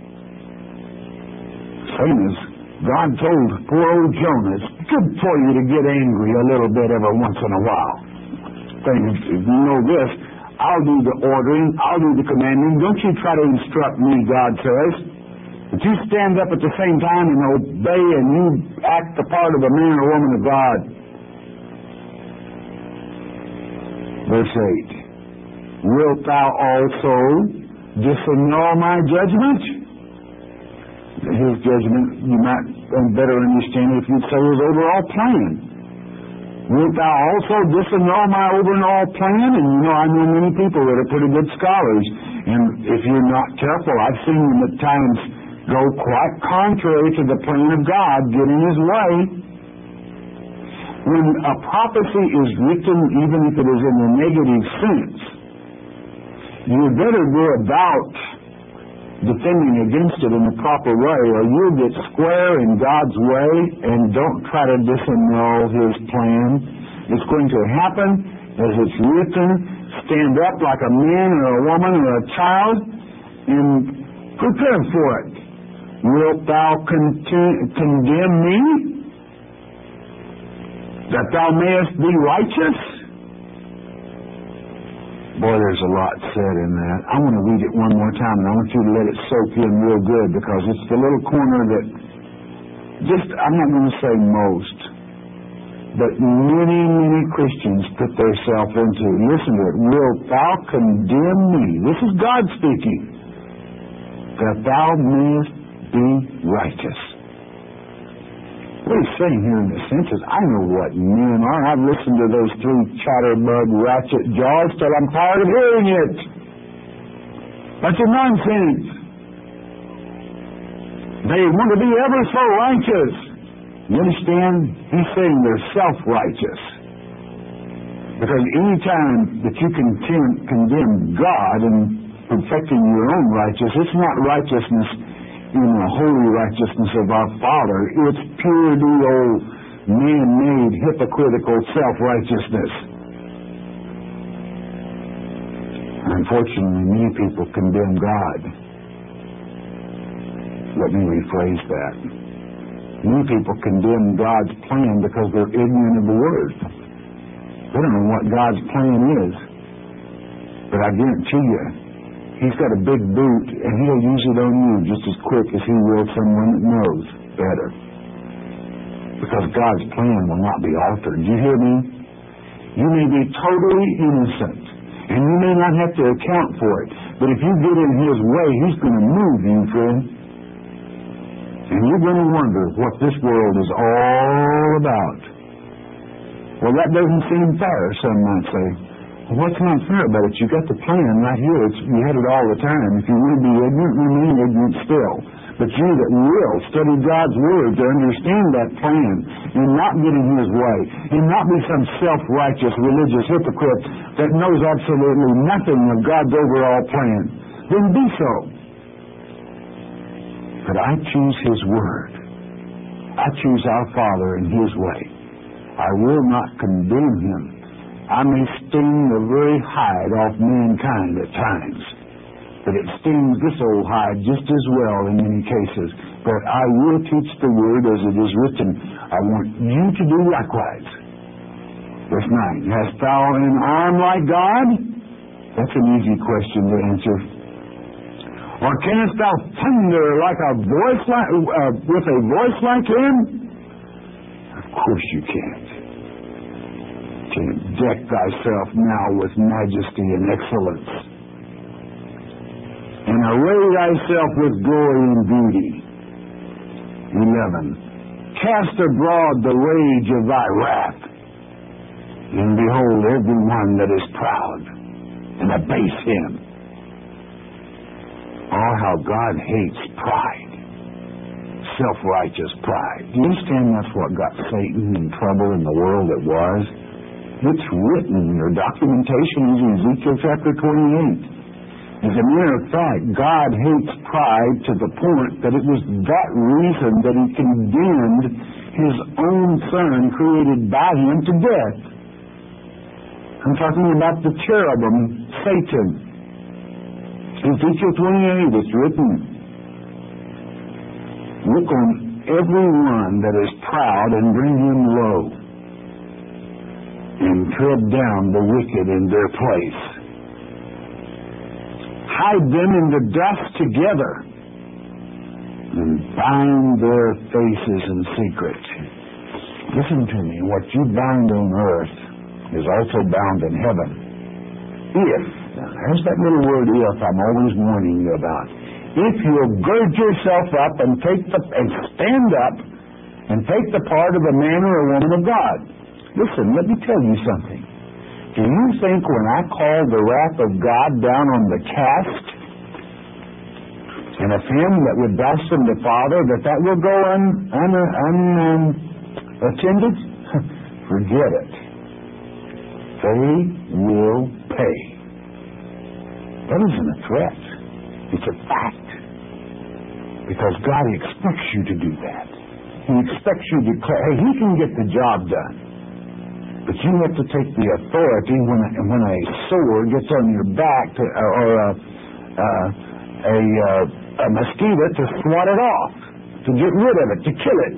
Same as God told poor old Jonah, it's good for you to get angry a little bit every once in a while. Things, you know this, I'll do the ordering, I'll do the commanding. Don't you try to instruct me, God says. But you stand up at the same time and obey, and you act the part of a man or woman of God. Verse eight. Wilt thou also disannul my judgment? His judgment, you might better understand if you'd say his overall plan. Wilt thou also disannul my overall plan? And you know, I know many people that are pretty good scholars, and if you're not careful, I've seen them at times go quite contrary to the plan of God, get in His way. When a prophecy is written, even if it is in a negative sense, you better go about defending against it in the proper way, or you'll get square in God's way, and don't try to disannul His plan. It's going to happen as it's written. Stand up like a man or a woman or a child and prepare for it. Wilt thou content, condemn me, that thou mayest be righteous? Boy, there's a lot said in that. I want to read it one more time, and I want you to let it soak in real good, because it's the little corner that just, I'm not going to say most, but many, many Christians put themselves into. Listen to it. Wilt thou condemn me? This is God speaking. That thou mayest be righteous. What he's saying here in a sense is, I know what men are. I've listened to those three chatterbug ratchet jaws till I'm tired of hearing it. Bunch of nonsense. They want to be ever so righteous. You understand? He's saying they're self-righteous. Because any time that you condemn, condemn God and perfecting your own righteousness, it's not righteousness in the holy righteousness of our Father. It's pure, old, man-made, hypocritical self-righteousness. Unfortunately, many people condemn God. Let me rephrase that. Many people condemn God's plan because they're ignorant of the Word. They don't know what God's plan is. But I guarantee you, He's got a big boot, and He'll use it on you just as quick as He will someone that knows better. Because God's plan will not be altered. Do you hear me? You may be totally innocent, and you may not have to account for it. But if you get in His way, He's going to move you, friend. And you're going to wonder what this world is all about. Well, that doesn't seem fair, some might say. Well, what's not fair about it? You got the plan right here. It's, you had it all the time. If you want to be ignorant, remain ignorant still. But you that will study God's Word to understand that plan and not get in His way and not be some self-righteous religious hypocrite that knows absolutely nothing of God's overall plan, then be so. But I choose His Word. I choose our Father in His way. I will not condemn Him. I may sting the very hide off mankind at times, but it stings this old hide just as well in many cases. But I will teach the Word as it is written. I want you to do likewise. Verse nine, hast thou an arm like God? That's an easy question to answer. Or canst thou thunder like a voice like, uh, with a voice like Him? Of course you can't. Can't deck thyself now with majesty and excellence, and array thyself with glory and beauty. Eleven. cast abroad the rage of thy wrath. And behold, every one that is proud, and abase him. Oh, how God hates pride. Self-righteous pride. Do you understand that's what got Satan in trouble in the world it was? It's written, or documentation is in Ezekiel chapter twenty-eight. As a matter of fact, God hates pride to the point that it was that reason that he condemned his own son created by him to death. I'm talking about the cherubim, Satan. Ezekiel twenty-eight is written. Look on every one that is proud and bring him low, and tread down the wicked in their place. Hide them in the dust together, and bind their faces in secret. Listen to me. What you bind on earth is also bound in heaven. If, now there's that little word if I'm always warning you about. If you'll gird yourself up and take the and stand up and take the part of a man or a woman of God. Listen, let me tell you something. Do you think when I call the wrath of God down on the cast and of him that would blaspheme the Father, that that will go un, un, un, um, attended? Forget it. They will pay. That isn't a threat. It's a fact. Because God expects you to do that. He expects you to declare, hey, he can get the job done. But you have to take the authority when a, when a sword gets on your back to, or a, uh, a, uh, a mosquito to swat it off, to get rid of it, to kill it.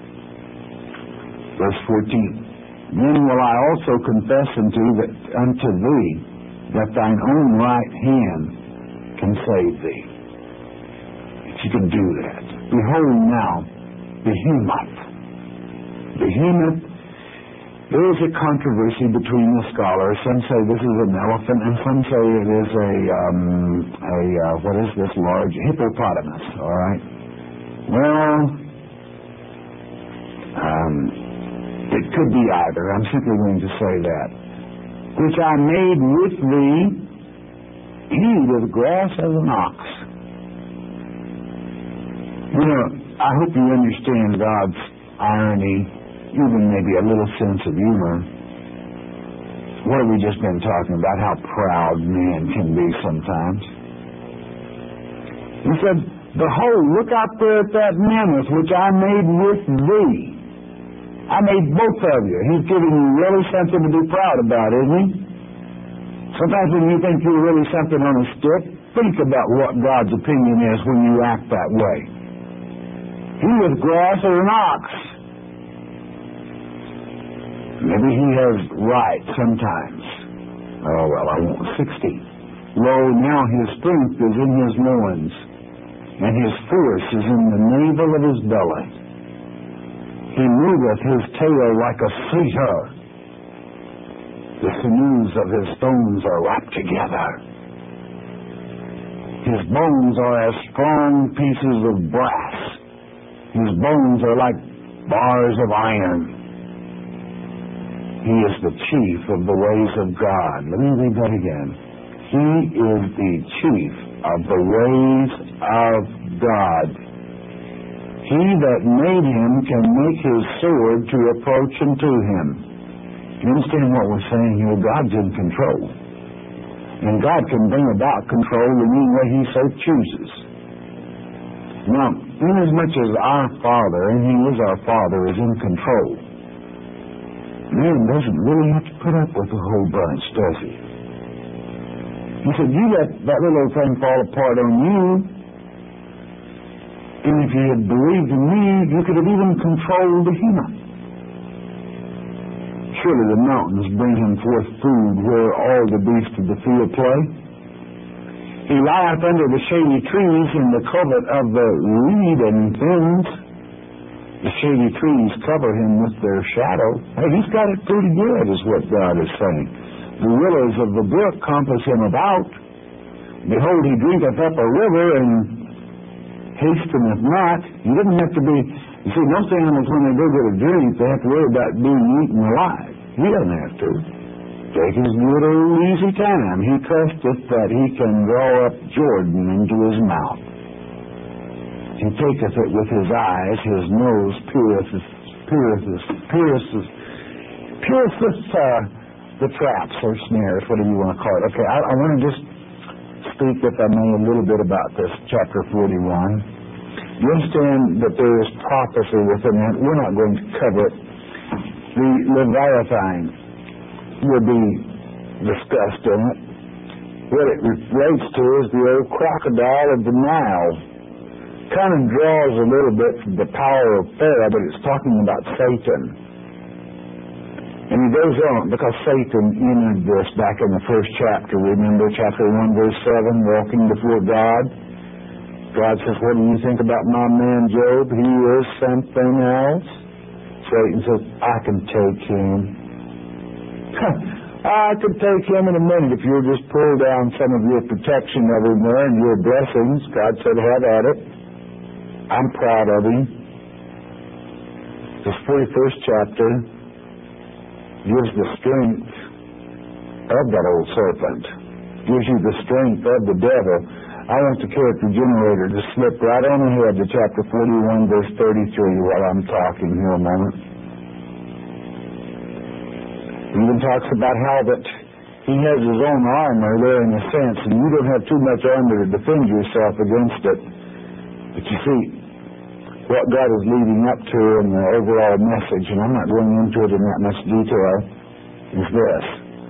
Verse fourteen. Then will I also confess unto, that, unto thee that thine own right hand can save thee. If you can do that. Behold now, Behemoth. Behemoth. There is a controversy between the scholars. Some say this is an elephant, and some say it is a, um, a uh, what is this large hippopotamus, all right? Well, um, it could be either. I'm simply going to say that. Which I made with thee, eat of grass as an ox. You know, I hope you understand God's irony, even maybe a little sense of humor. What have we just been talking about? How proud man can be sometimes. He said, behold, look out there at that mammoth which I made with thee. I made both of you. He's giving you really something to be proud about, isn't he? Sometimes when you think you're really something on a stick, think about what God's opinion is when you act that way. He was grass or an ox. Maybe he has right sometimes. Oh, well, I want sixty. Lo, now his strength is in his loins, and his force is in the navel of his belly. He moveth his tail like a cedar. The sinews of his bones are wrapped together. His bones are as strong pieces of brass. His bones are like bars of iron. He is the chief of the ways of God. Let me read that again. He is the chief of the ways of God. He that made him can make his sword to approach unto him. You understand what we're saying here? God's in control. And God can bring about control in any way he so chooses. Now, inasmuch as our Father, and he is our Father, is in control, man doesn't really have to put up with a whole bunch, does he? He said, you let that little thing fall apart on you, and if you had believed in me, you could have even controlled the human. Surely the mountains bring him forth food where all the beasts of the field play. He lieth under the shady trees in the covert of the reed and things. The shady trees cover him with their shadow. Hey, he's got it pretty good, is what God is saying. The willows of the brook compass him about. Behold, he drinketh up a river and hasteneth not. He didn't have to be You see, most animals, when they go get a drink, they have to worry about being eaten alive. He doesn't have to. Take his good old easy time. He trusteth that he can draw up Jordan into his mouth. He taketh it with his eyes, his nose pierceth, pierceth, pierceth, pierceth uh, the traps or snares, whatever you want to call it. Okay, I, I want to just speak, if I may, a little bit about this chapter forty-one. You understand that there is prophecy within it. We're not going to cover it. The Leviathan will be discussed in it. What it relates to is the old crocodile of the Nile. Kind of draws a little bit from the power of Pharaoh, but it's talking about Satan. And he goes on, because Satan entered this back in the first chapter. Remember chapter one, verse seven, walking before God. God says, what do you think about my man Job? He is something else. Satan says, I can take him. I could take him in a minute if you'll just pull down some of your protection of him there and your blessings. God said, have at it. I'm proud of him. This forty-first chapter gives the strength of that old serpent. Gives you the strength of the devil. I want the character generator to slip right on ahead to chapter forty-one, verse thirty-three while I'm talking here a moment. It even talks about how that he has his own armor there in a sense, and you don't have too much armor to defend yourself against it. But you see, what God is leading up to in the overall message, and I'm not going into it in that much detail, is this.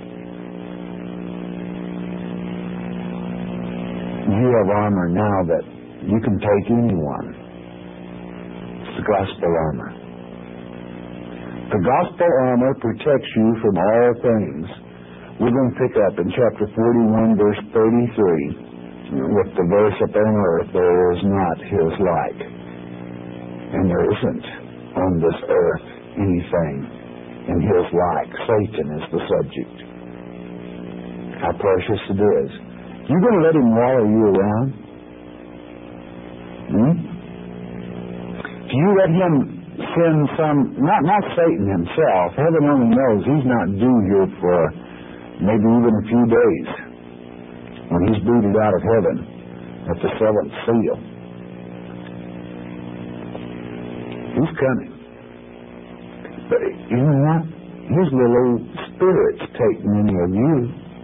You have armor now that you can take anyone. It's the gospel armor. The gospel armor protects you from all things. We're going to pick up in chapter forty-one, verse thirty-three, with the verse upon earth, there is not his like. And there isn't on this earth anything in his like. Satan is the subject. How precious it is. You going to let him wallow you around? Hmm? Do you let him send some, not, not Satan himself, heaven only knows he's not due here for maybe even a few days when he's booted out of heaven at the seventh seal. He's coming. But you know what? His little old spirit's take many of you.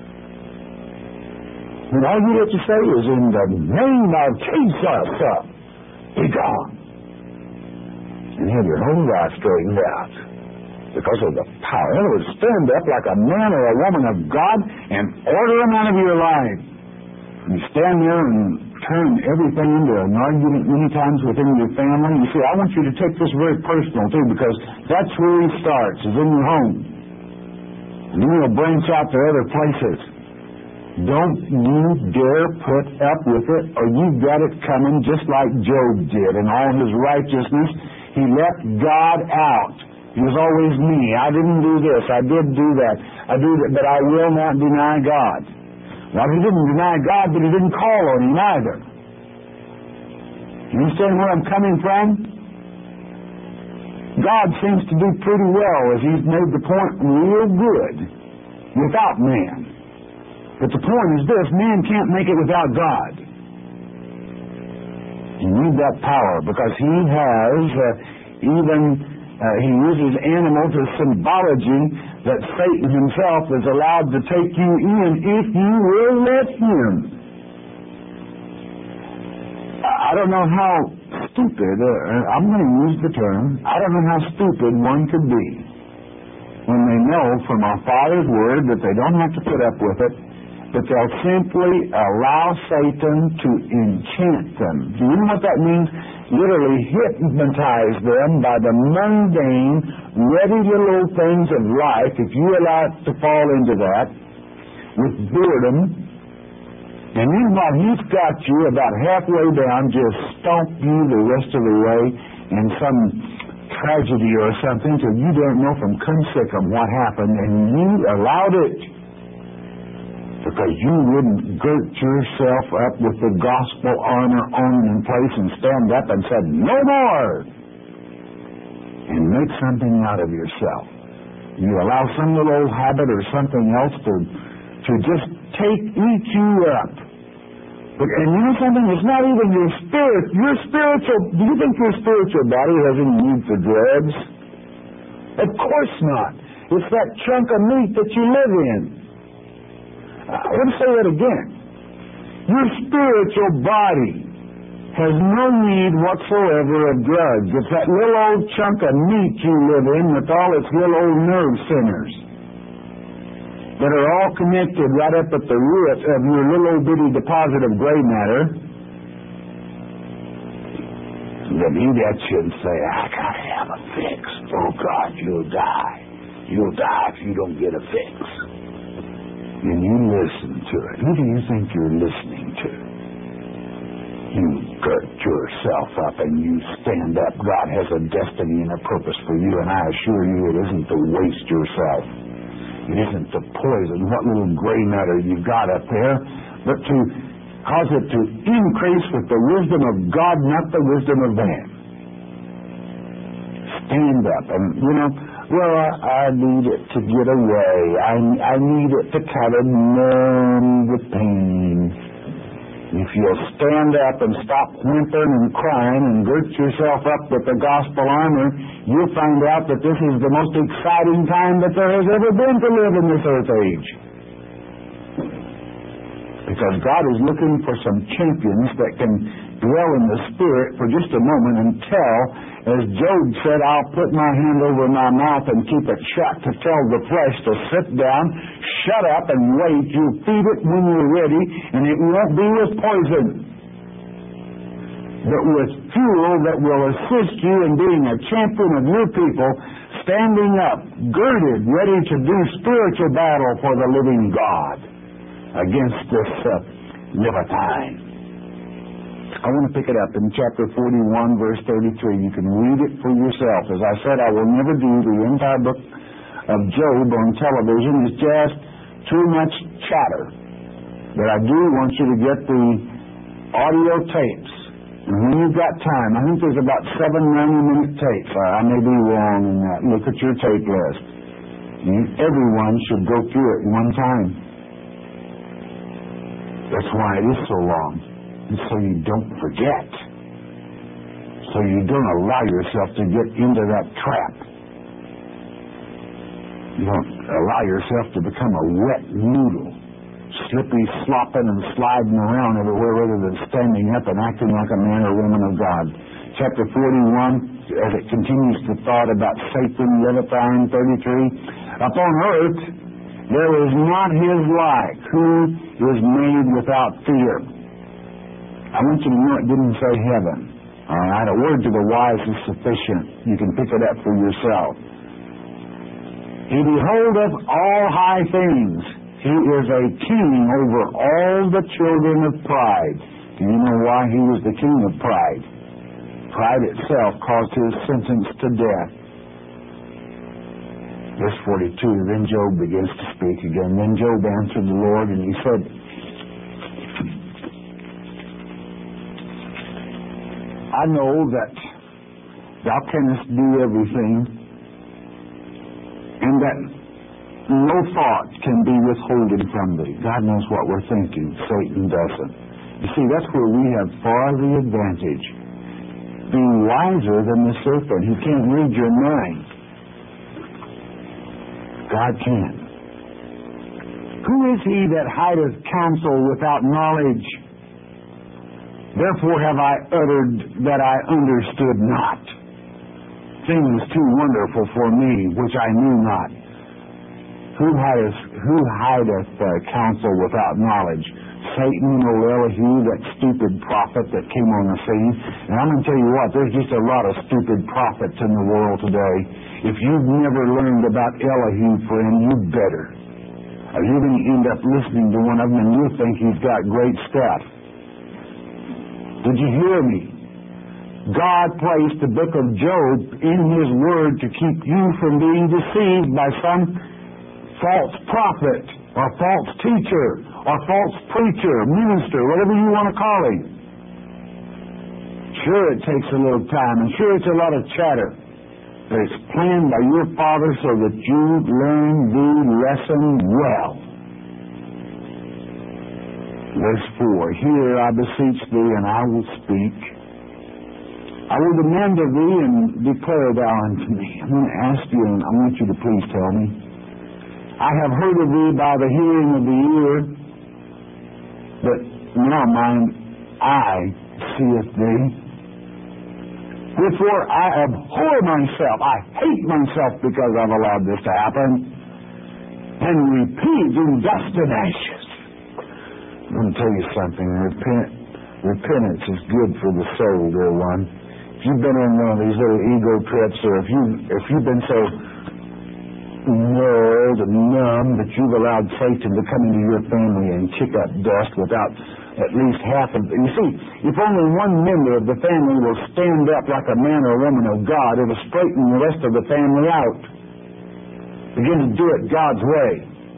And all you have to say is, in the name of Jesus, uh, be gone. And have your whole life straightened out. Because of the power. In other words, stand up like a man or a woman of God and order him out of your life. You stand there and turn everything into an argument many times within your family. You see, I want you to take this very personal, too, because that's where he starts, is in your home. And then he'll branch out to other places. Don't you dare put up with it, or you've got it coming just like Job did. In all his righteousness, he left God out. He was always me. I didn't do this. I did do that. I do that, but I will not deny God. Well, he didn't deny God, but he didn't call on him either. You understand where I'm coming from? God seems to do pretty well as he's made the point real good without man. But the point is this, man can't make it without God. You need that power because he has uh, even, uh, he uses animals as symbology that Satan himself is allowed to take you in if you will let him. I don't know how stupid, uh, I'm going to use the term, I don't know how stupid one could be when they know from our Father's Word that they don't have to put up with it, but they'll simply allow Satan to enchant them. Do you know what that means? Literally hypnotize them by the mundane, ready little things of life, if you allow it to fall into that, with boredom, and then while he's got you about halfway down, just stomp you the rest of the way in some tragedy or something till you don't know from cum-sickum what happened, and you allowed it. Because you wouldn't girt yourself up with the gospel armor on in place and stand up and said, no more. and make something out of yourself. You allow some little old habit or something else to, to just take, eat you up. But, and you know something? It's not even your spirit. Your spiritual, do you think your spiritual body has any need for drugs? Of course not. It's that chunk of meat that you live in. I want to say that again. Your spiritual body has no need whatsoever of drugs. It's that little old chunk of meat you live in with all its little old nerve centers that are all connected right up at the root of your little old bitty deposit of gray matter. Then you get you and say, I gotta have a fix. Oh God, you'll die. You'll die if you don't get a fix. And you listen to it. Who do you think you're listening to? You gird yourself up and you stand up. God has a destiny and a purpose for you, and I assure you it isn't to waste yourself. It isn't to poison what little gray matter you've got up there, but to cause it to increase with the wisdom of God, not the wisdom of man. Stand up. And, you know, well, I, I need it to get away. I, I need it to kind of numb the pain. If you'll stand up and stop whimpering and crying and gird yourself up with the gospel armor, you'll find out that this is the most exciting time that there has ever been to live in this earth age. Because God is looking for some champions that can dwell in the Spirit for just a moment until, as Job said, I'll put my hand over my mouth and keep it shut to tell the flesh to sit down, shut up and wait. You'll feed it when you're ready, and it won't be with poison, but with fuel that will assist you in being a champion of your people, standing up, girded, ready to do spiritual battle for the living God against this uh, Leviathan. I want to pick it up in chapter forty-one, verse thirty-three. You can read it for yourself. As I said, I will never do the entire book of Job on television. It's just too much chatter. But I do want you to get the audio tapes. And when you've got time, I think there's about seven ninety-minute tapes. I may be wrong in that. Look at your tape list. You, everyone should go through it one time. That's why it is so long. So you don't forget. So you don't allow yourself to get into that trap. You don't allow yourself to become a wet noodle, slippy, slopping, and sliding around everywhere rather than standing up and acting like a man or woman of God. Chapter forty-one, as it continues to thought about Satan, Leviathan, thirty-three, upon earth there is not his like, who is made without fear. I want you to know it didn't say heaven. All right, a word to the wise is sufficient. You can pick it up for yourself. He beholdeth all high things. He is a king over all the children of pride. Do you know why he was the king of pride? Pride itself caused his sentence to death. Verse forty-two, then Job begins to speak again. Then Job answered the Lord, and he said, I know that thou canst do everything, and that no thought can be withholden from thee. God knows what we're thinking. Satan doesn't. You see, that's where we have far the advantage. Being wiser than the serpent. He can't read your mind. God can. Who is he that hideth counsel without knowledge? Therefore have I uttered that I understood not. Things too wonderful for me, which I knew not. Who hideth, who hideth uh, counsel without knowledge? Satan, O Elihu, that stupid prophet that came on the scene. And I'm going to tell you what, there's just a lot of stupid prophets in the world today. If you've never learned about Elihu, friend, you better. Or you're going to end up listening to one of them and you'll think he's got great stuff. Did you hear me? God placed the book of Job in His Word to keep you from being deceived by some false prophet or false teacher or false preacher, minister, whatever you want to call him. Sure, it takes a little time, and sure, it's a lot of chatter. But it's planned by your Father so that you learn the lesson well. Verse four, Hear, I beseech thee, and I will speak. I will demand of thee, and declare thou unto me. I'm going to ask you, and I want you to please tell me. I have heard of thee by the hearing of the ear, but now mine eye seeth thee. Wherefore I abhor myself, I hate myself because I've allowed this to happen, and repeat in dust and ashes. I'm going to tell you something. Repent, repentance is good for the soul, dear one. If you've been on one of these little ego trips, or if you if you've been so gnarled and numb that you've allowed Satan to come into your family and kick up dust without at least half of... You see, if only one member of the family will stand up like a man or a woman of God, it'll straighten the rest of the family out. Begin to do it God's way.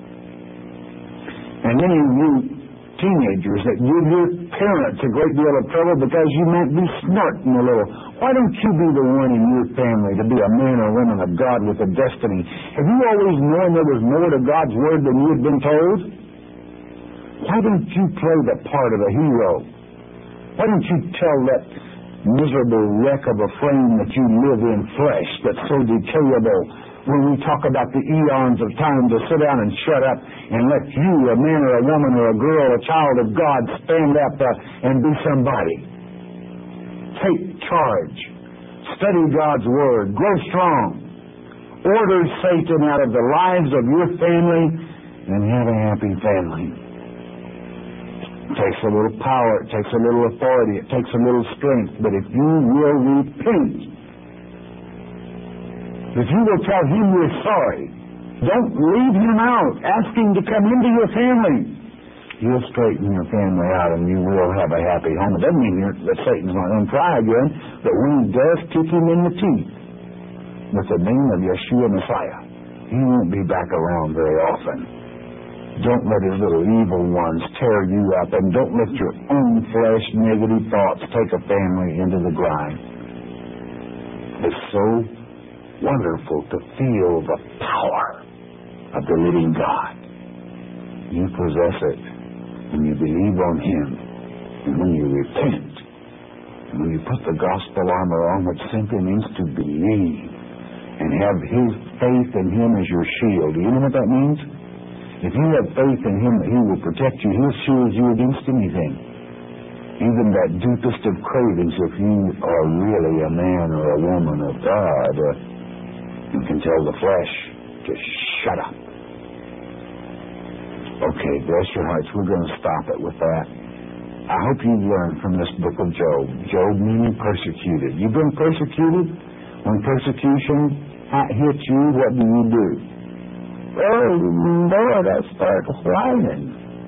And many of you teenagers that give your parents a great deal of trouble because you might be snorting a little. Why don't you be the one in your family to be a man or woman of God with a destiny? Have you always known there was more to God's Word than you had been told? Why don't you play the part of a hero? Why don't you tell that miserable wreck of a frame that you live in flesh that's so decayable, when we talk about the eons of time, to sit down and shut up and let you, a man or a woman or a girl, a child of God, stand up uh, and be somebody. Take charge. Study God's Word. Grow strong. Order Satan out of the lives of your family and have a happy family. It takes a little power. It takes a little authority. It takes a little strength. But if you will repent, if you will tell him you're sorry, don't leave him out. Ask him to come into your family. You'll straighten your family out and you will have a happy home. It doesn't mean you're, that Satan's not going to try again, but when he does, kick him in the teeth with the name of Yeshua Messiah. He won't be back around very often. Don't let his little evil ones tear you up, and don't let your own flesh negative thoughts take a family into the grind. It's so wonderful to feel the power of the living God. You possess it when you believe on him, and when you repent, and when you put the gospel armor on, which simply means to believe and have his faith in him as your shield. Do you know what that means? If you have faith in him that he will protect you, he'll shield you against anything, even that deepest of cravings. If you are really a man or a woman of God, uh, you can tell the flesh to shut up. Okay, bless your hearts. We're going to stop it with that. I hope you've learned from this book of Job. Job meaning persecuted. You've been persecuted. When persecution hits you, what do you do? Oh, Lord, I start whining.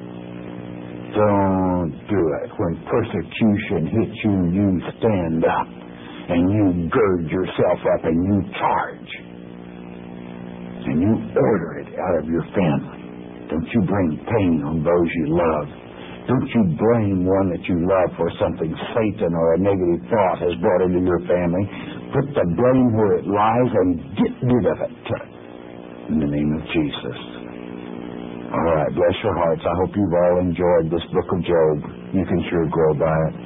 Don't do it. When persecution hits you, you stand up and you gird yourself up and you charge. And you order it out of your family. Don't you bring pain on those you love. Don't you blame one that you love for something Satan or a negative thought has brought into your family. Put the blame where it lies and get rid of it. In the name of Jesus. All right, bless your hearts. I hope you've all enjoyed this book of Job. You can sure grow by it.